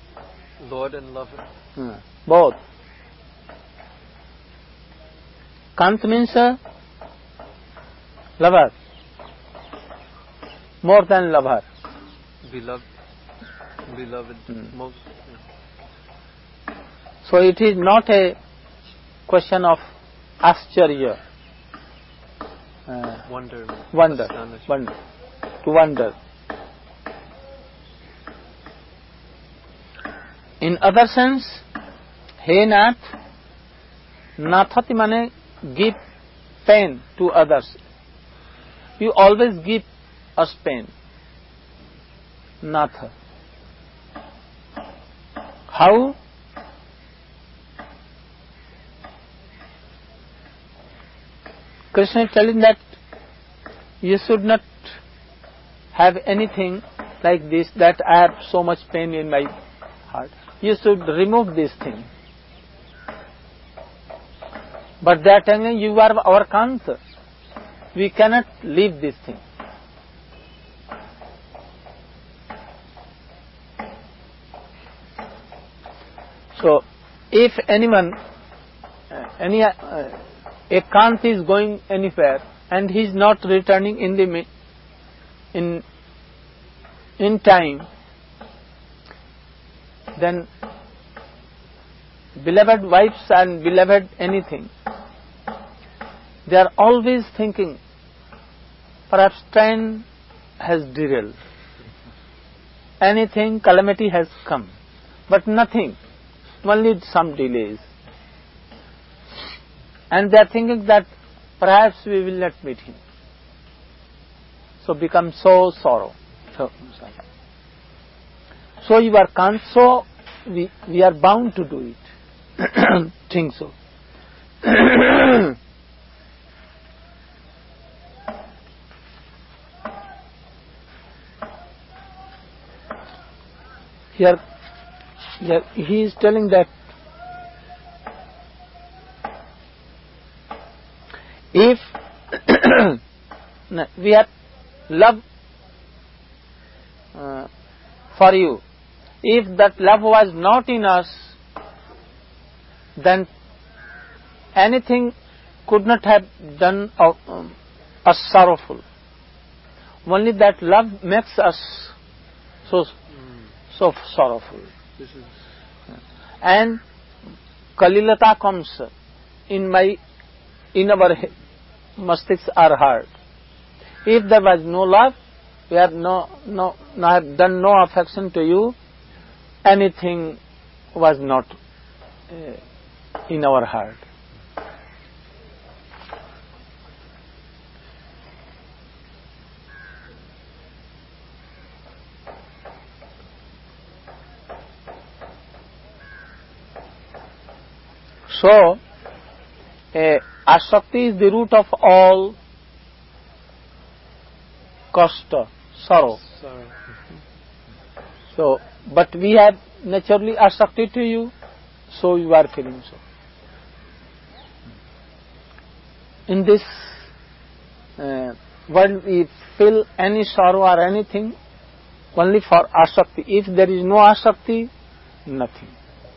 Lord and lover. uh, both. Kant means uh, lover, more than lover. Beloved, beloved, Hmm. most. Yeah. So it is not a question of ascharya, uh, Wonder, wonder, astonishment. wonder, to wonder. In other sense, He Nath, Nathati mane give pain to others. You always give us pain. Natha. How? Krishna is telling that you should not have anything like this, that I have so much pain in my heart. You should remove this thing. But they are telling you are our Kanta. We cannot leave this thing. So, if anyone, uh, any uh, a Kant is going anywhere and he is not returning in the in in time, then beloved wives and beloved anything, they are always thinking, perhaps train has derailed, anything, calamity has come, but nothing, only some delays. And they are thinking that perhaps we will not meet him. So become so sorrow. So, so you are Kant, so we, we are bound to do it. Think so. Here, here he is telling that if we have love uh, for you, if that love was not in us, then anything could not have done uh, um, us sorrowful. Only that love makes us so so sorrowful. This is And Kalilata comes in my in our mastiks or heart. If there was no love, we have no no, no have done no affection to you, anything was not uh, in our heart. So, uh, asakti is the root of all kasta, sorrow. sorrow. So, but we have naturally asakti to you, so you are feeling so. In this uh, world, we feel any sorrow or anything only for asakti. If there is no asakti, nothing.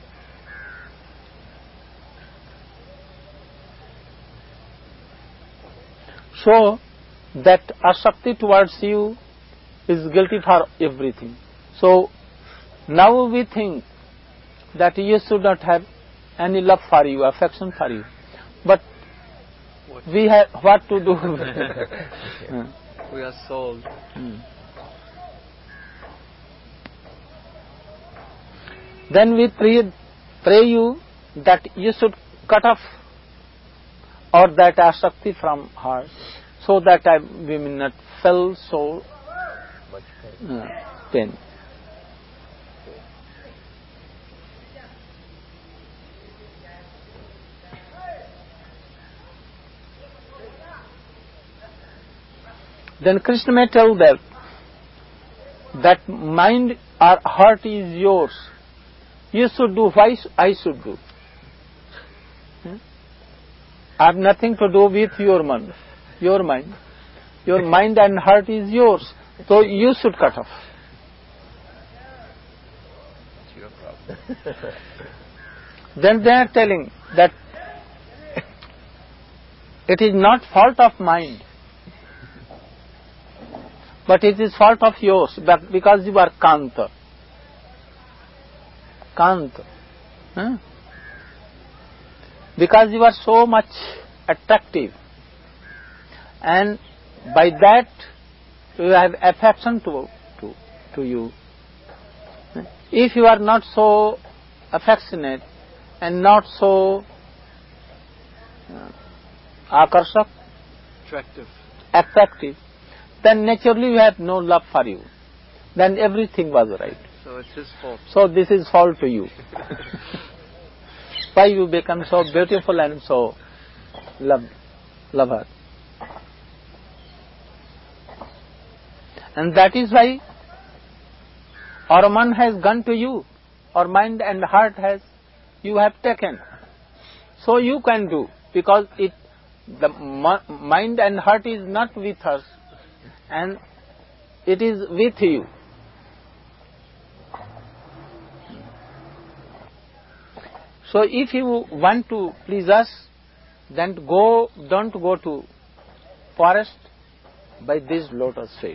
So, that asakti towards you is guilty for everything. So, now we think that you should not have any love for you, affection for you. But What? we have what to do? We are sold. Hmm. Then we pray, pray you that you should cut off or that asakti from her, so that I, we may not feel so Much pain. uh, pain. Then Krishna may tell that that mind or heart is yours. You should do what I should do. Hmm? I have nothing to do with your mind. Your mind. Your mind and heart is yours. So you should cut off. It's your problem. Then they are telling that It is not fault of mind, but it is fault of yours, but because you are Kanta. Kanta. Huh? Because you are so much attractive, and by that you have affection to, to, to you. If you are not so affectionate and not so uh, akarsak, Attractive. attractive, then naturally you have no love for you. Then everything was right. So it's his fault. So this is fault to you. Why you become so beautiful and so love, lover. And that is why our man has gone to you, our mind and heart has, you have taken. So you can do, because it, the mind and heart is not with us, and it is with you. So if you want to please us, then go, don't go to forest by these lotus feet.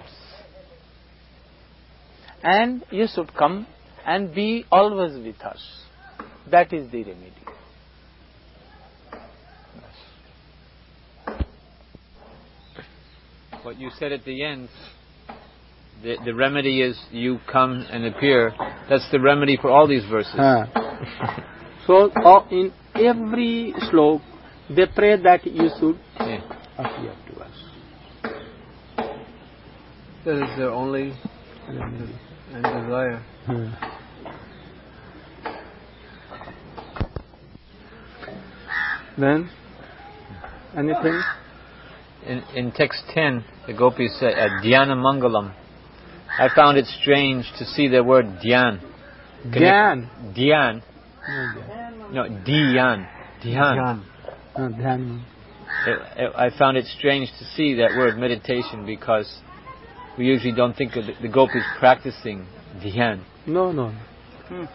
And you should come and be always with us. That is the remedy. What you said at the end, the, the remedy is you come and appear. That's the remedy for all these verses. Uh. So uh, in every slok, they pray that you should yeah. appear to us. That is their only and desire. Hmm. Then, anything? In, in text ten, the gopis say, uh, Dhyana Mangalam. I found it strange to see the word Dhyan. Dhyan. Dhyan. No, No, Dhyan. Dhyan. no, dhyan. It, it, I found it strange to see that word meditation, because we usually don't think of the, the gopis practicing Dhyan. No, no. Hmm.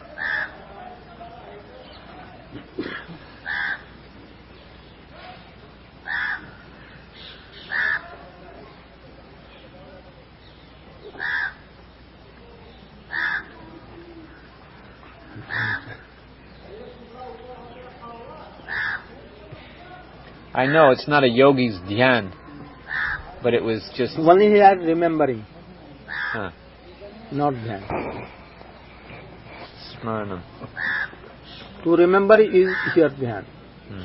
I know it's not a yogi's dhyan, but it was just... Only he are remembering, Huh. not dhyan. Smaranam. To remember is here dhyan. Hmm.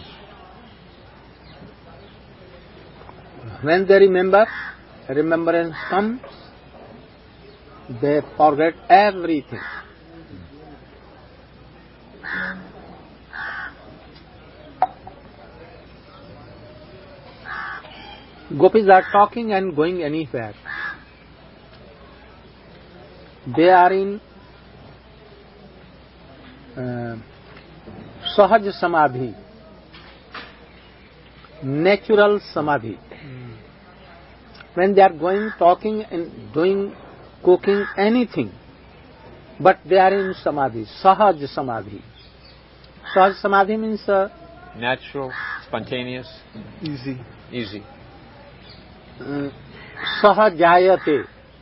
When they remember, remembrance comes, they forget everything. Gopis are talking and going anywhere. They are in uh, Sahaj Samadhi, natural Samadhi. Mm. When they are going, talking and doing, cooking, anything, but they are in Samadhi, Sahaj Samadhi. Sahaj Samadhi means uh, Natural, spontaneous, Easy. easy. Uh, Sahajayate.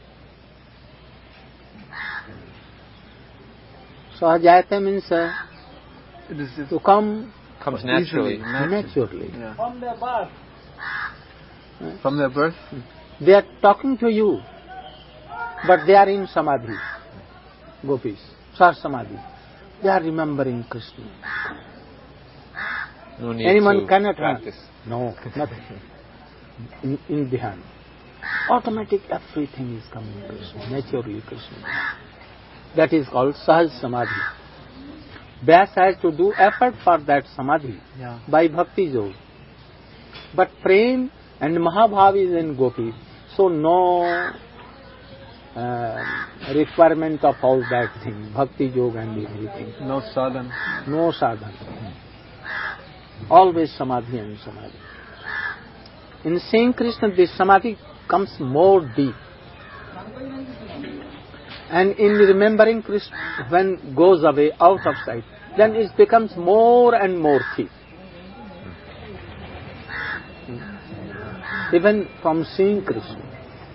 Sahajayate means uh, It is just to come Comes easily, naturally. naturally. Yeah. From the birth. From their birth. They are talking to you, but they are in Samadhi. Gopis, Sahaj Samadhi. They are remembering Krishna. No need Anyone to cannot practice. No, nothing. In, in Dhyan, automatic everything is coming Krishna, naturally Krishna. That is called Sahaj Samadhi. Vyas has to do effort for that Samadhi Yeah. by Bhakti Yoga. But Prem and Mahabhav is in Gopi, so no uh, requirement of all that thing, Bhakti Yoga and everything. No sadhan. No sadhana. Always Samadhi and Samadhi. In seeing Krishna, this Samadhi comes more deep. And in remembering Krishna, when goes away out of sight, then it becomes more and more deep. even from seeing Krishna.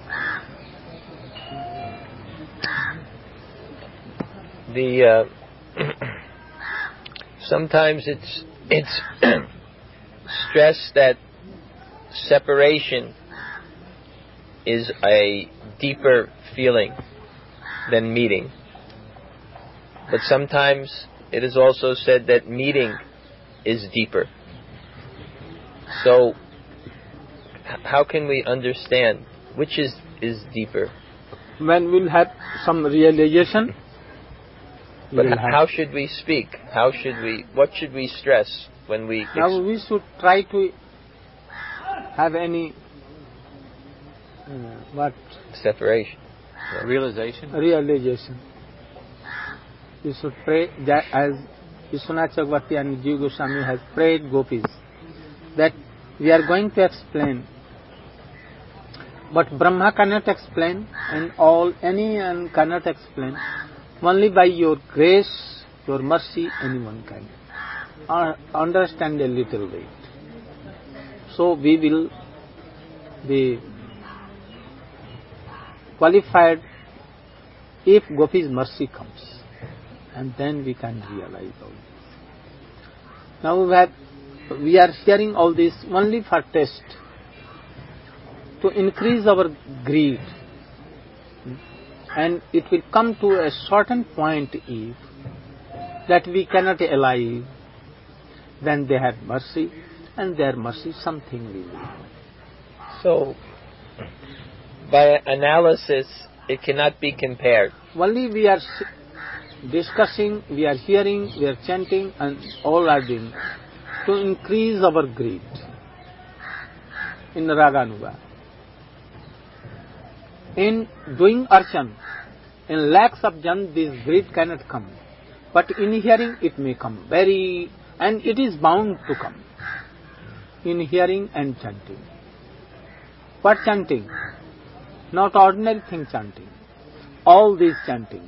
The uh, sometimes it's it's stressed that separation is a deeper feeling than meeting, but sometimes it is also said that meeting is deeper. So, h- how can we understand which is is deeper? When we'll have some realization. But h- how should we speak? How should we? What should we stress when we? Ex- now we should try to have any uh, what separation, no. realization. Realization. We should pray that as Vishwanath Chakravarti and Jiva Goswami has prayed Gopis, that we are going to explain, but Brahma cannot explain, and all anyone cannot explain. Only by your grace, your mercy, anyone can uh, understand a little bit. So we will be qualified if Gopi's mercy comes, and then we can realize all this. Now we, have, we are hearing all this only for test, to increase our greed. And it will come to a certain point if that we cannot alive, then they have mercy, and their mercy something we will. So, by analysis, it cannot be compared. Only we are discussing, we are hearing, we are chanting, and all are doing to increase our greed in Raganuga. In doing archan, in lakhs of jan, this greed cannot come. But in hearing, it may come very, and it is bound to come. In hearing and chanting. What chanting? Not ordinary thing chanting. All this chanting.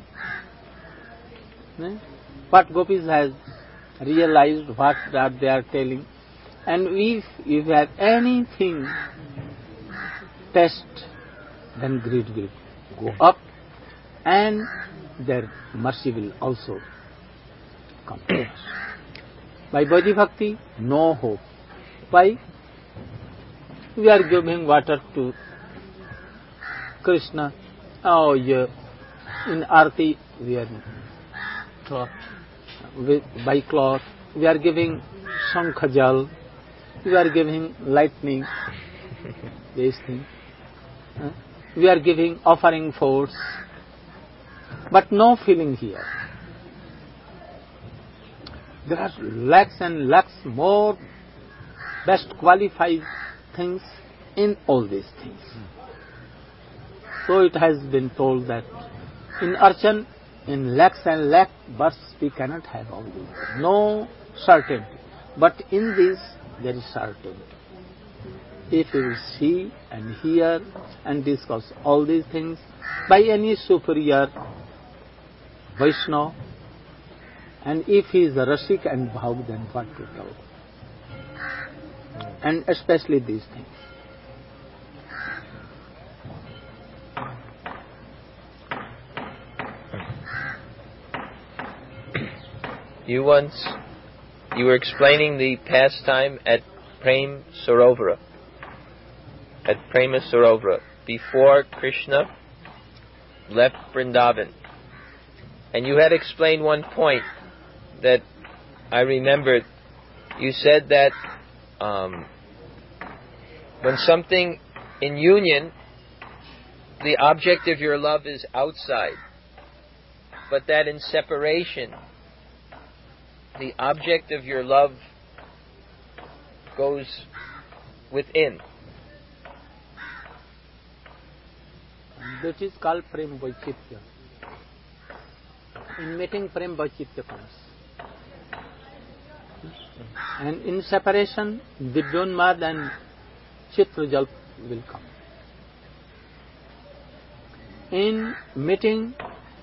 What Gopis has realized, what that they are telling. And if you have anything test, then greed will go up, and their mercy will also come to us. By Bhakti Bhakti, no hope. Why? We are giving water to Krishna. Oh, yeah. In Arti, we are cloth. With, by cloth, we are giving Shankha Jal. We are giving lightning. These things. Huh? We are giving offering force, but no feeling here. There are lakhs and lakhs more best qualified things in all these things. So it has been told that in archan, in lakhs and lakhs births, we cannot have all these. No certainty. But in this, there is certainty. If we will see and hear and discuss all these things by any superior Vaishnava, and if he is a Rasik and Bhav, then what to tell? And especially these things. You once, you were explaining the pastime at Prem Sarovara. At Prema Sarovara, before Krishna left Vrindavan. And you had explained one point that I remembered. You said that um, when something in union, the object of your love is outside, but that in separation, the object of your love goes within. That is called Prem Vaichitya. In meeting, Prem Vaichitya comes. And in separation, Divyonmad and Chitrajal will come. In meeting,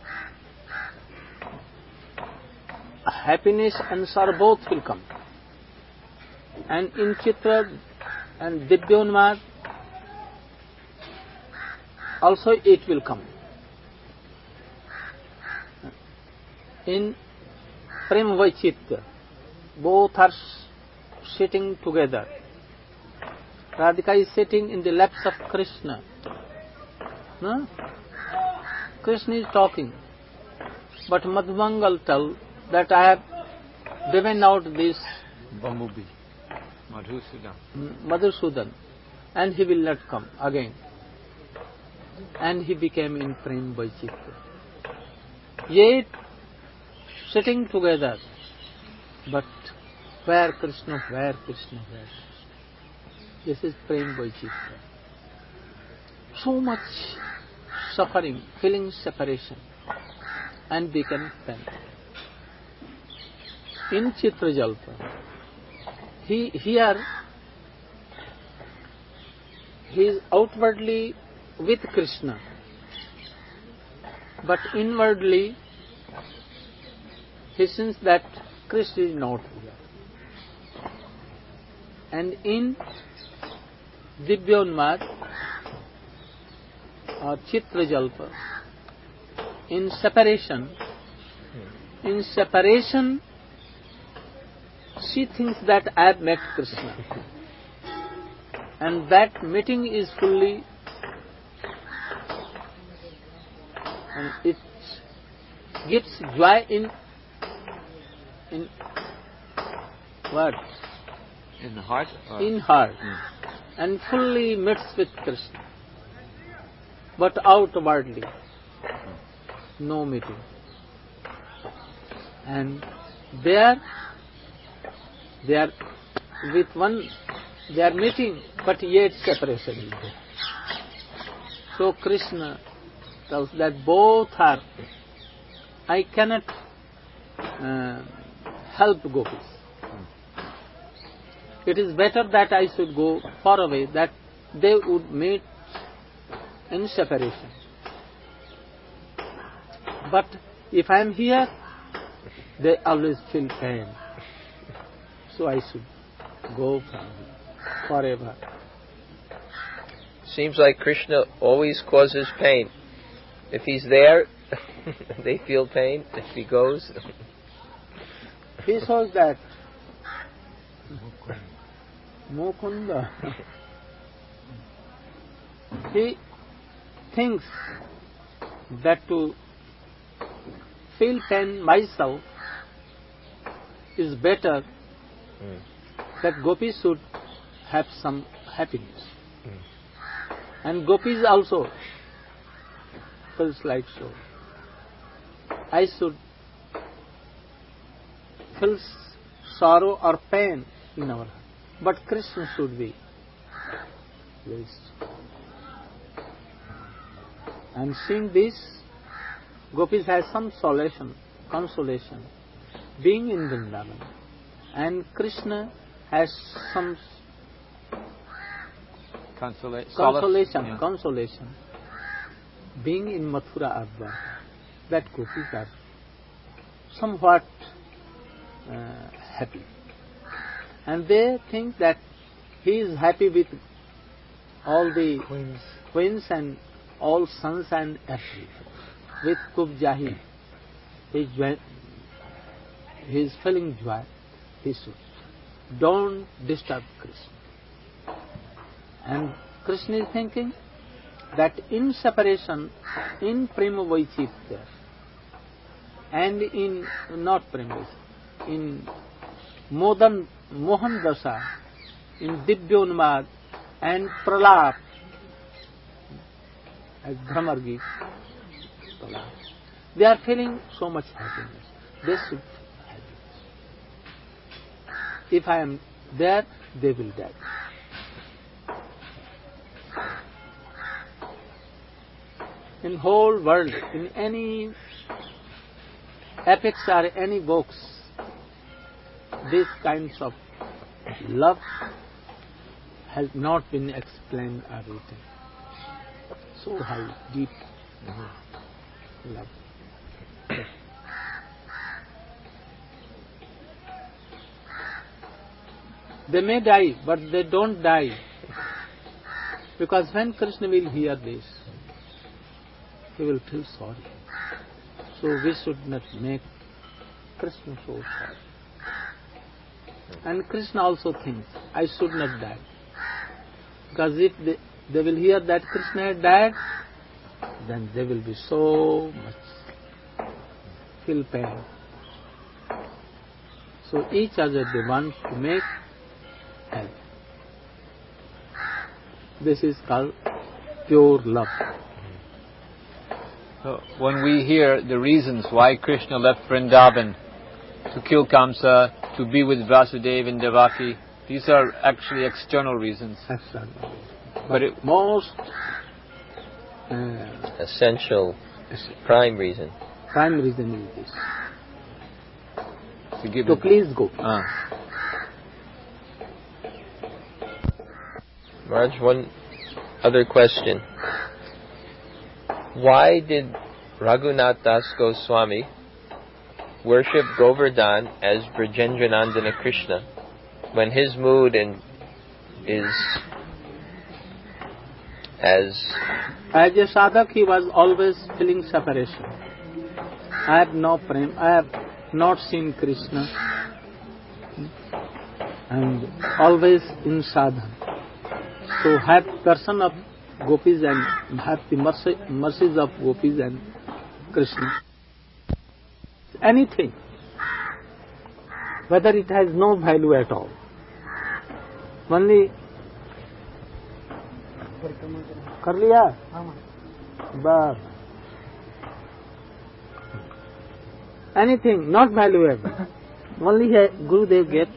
happiness and sorrow both will come. And in Chitra and Divyonmad, also it will come. In Prem Vaichitya, both are sitting together. Radhika is sitting in the laps of Krishna. No? Krishna is talking. But Madhumangal tells that I have driven out this Bumblebee, Madhusudan. Madhusudan, and he will not come again. And he became in Prem Vaichitya. Yet, sitting together, but where Krishna, where Krishna, where Krishna. This is Prem Vaichitya. So much suffering, feeling separation, and become pain. In Chitrajalpa, he here he is outwardly with Krishna, but inwardly he thinks that Krishna is not here. And in Divyonmad or Chitrajalpa, in separation, in separation, she thinks that I have met Krishna. And that meeting is fully, and it gives joy in, in what? In the heart? Or? In heart. Mm. And fully meets with Krishna. But outwardly, no meeting. And there, they are with one, they are meeting, but yet separation is there. So Krishna tells that both are, I cannot uh, help gopis. It is better that I should go far away, that they would meet in separation. But if I am here, they always feel pain. So I should go from here forever. Seems like Krishna always causes pain. If he's there, they feel pain. If he goes... He shows that Mukunda, he thinks that to feel pain myself is better, mm. that gopis should have some happiness. Mm. And gopis also feels like so. I should feel sorrow or pain in our heart. But Krishna should be pleased. And seeing this, gopis has some solution, consolation, being in Vrindavan. And Krishna has some Consola- consolation, yeah. consolation, being in Mathura Adva. That gopis are somewhat uh, happy. And they think that he is happy with all the queens, queens and all sons and April. With Kubjahi, he is feeling joy. He should. Don't disturb Krishna. And Krishna is thinking that in separation, in Prema Vaichitya, and in, not Prema Vaichitya, in Modan, Mohan Dasa, in Divyonmad and Pralap, as Bhramar Geet, they are feeling so much happiness. They should feel happiness. If I am there, they will die. In whole world, in any epics or any books, these kinds of love has not been explained or written. So high, deep mm-hmm. love. They may die, but they don't die. Because when Krishna will hear this, he will feel sorry. So we should not make Krishna so sorry. And Krishna also thinks, I should not die. Because if they, they will hear that Krishna had died, then they will be so much feel pain. So each other they want to make help. This is called pure love. So when we hear the reasons why Krishna left Vrindavan to kill Kamsa, to be with Vasudeva and Devaki, these are actually external reasons. External. But, but it, most uh, essential, prime reason. Prime reason is this. To, give to it, please go. Uh. Raj, one other question. Why did Raghunath Das Goswami worship Govardhan as Brajendranandana Krishna when his mood and is as... As a sadhak, he was always feeling separation. I have no prem, I have not seen Krishna, and always in sadhana. So have darshan of gopis and have the mercy, mercies of gopis and Krishna. Anything, whether it has no value at all. Only कर लिया बस anything not valuable, only Gurudev gets.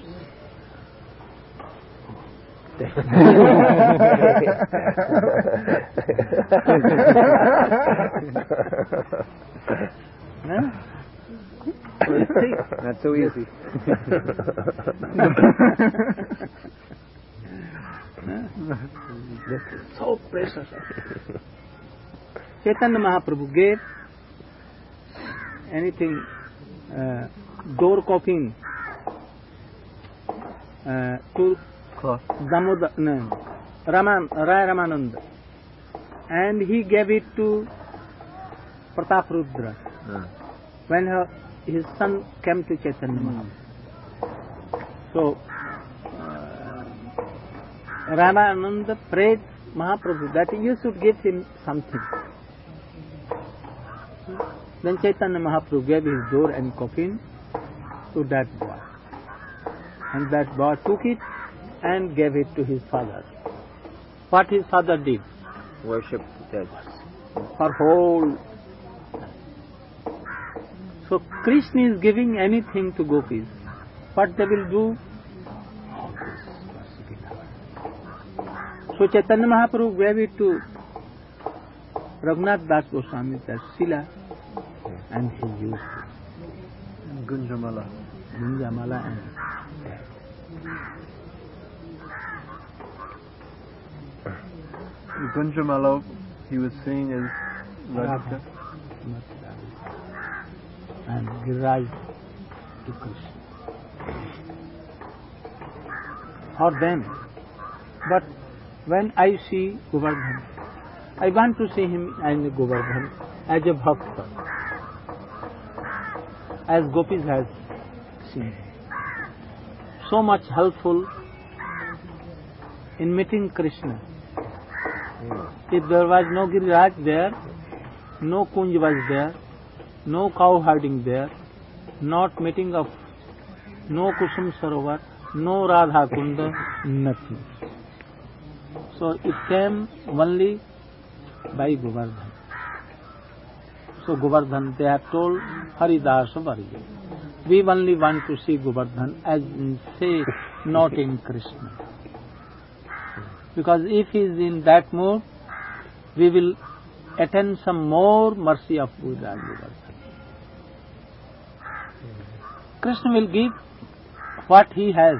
Not so easy. So precious. Chaitanya Mahaprabhu gave anything, uh, door coffin uh, to Damodar, no, Raman, Rai Ramananda, and he gave it to Pratap Rudra uh. when her, his son came to Chaitanya Mahaprabhu. So Ramananda prayed Mahaprabhu that you should give him something. Then Chaitanya Mahaprabhu gave his door and coffin to that boy. And that boy took it and gave it to his father. What his father did? Worship dead. For whole. So Krishna is giving anything to gopis. What they will do? So Chaitanya Mahaprabhu gave it to Raghunath Das Goswami, that Sila, and he used it. Gunjamala. Gunjamala and Gunjamala, he was saying is Radhika. And Giriraj to Krishna. For them. But when I see Govardhan, I want to see him as a Govardhan, as a Bhakta, as Gopis has seen. So much helpful in meeting Krishna. If there was no Giriraj there, no Kunj was there, no cow herding there, not meeting of no Kusum Sarovar, no Radha Kunda, nothing. So it came only by Govardhan. So Govardhan, they have told Haridasa Varya. We only want to see Govardhan as in say, not in Krishna. Because if he is in that mood, we will attain some more mercy of Buddha and Govardhan. Krishna will give what he has.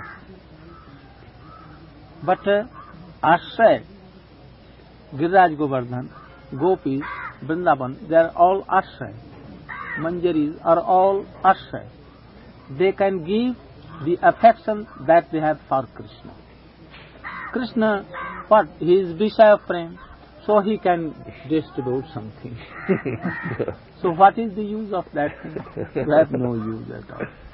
But uh, Ashray, Giriraj Govardhan, Gopis, Vrindavan, they are all Ashray. Manjaris are all Ashray. They can give the affection that they have for Krishna. Krishna, what? He is Vishaya of Prem. so he can distribute something. So what is the use of that thing? You have no use at all.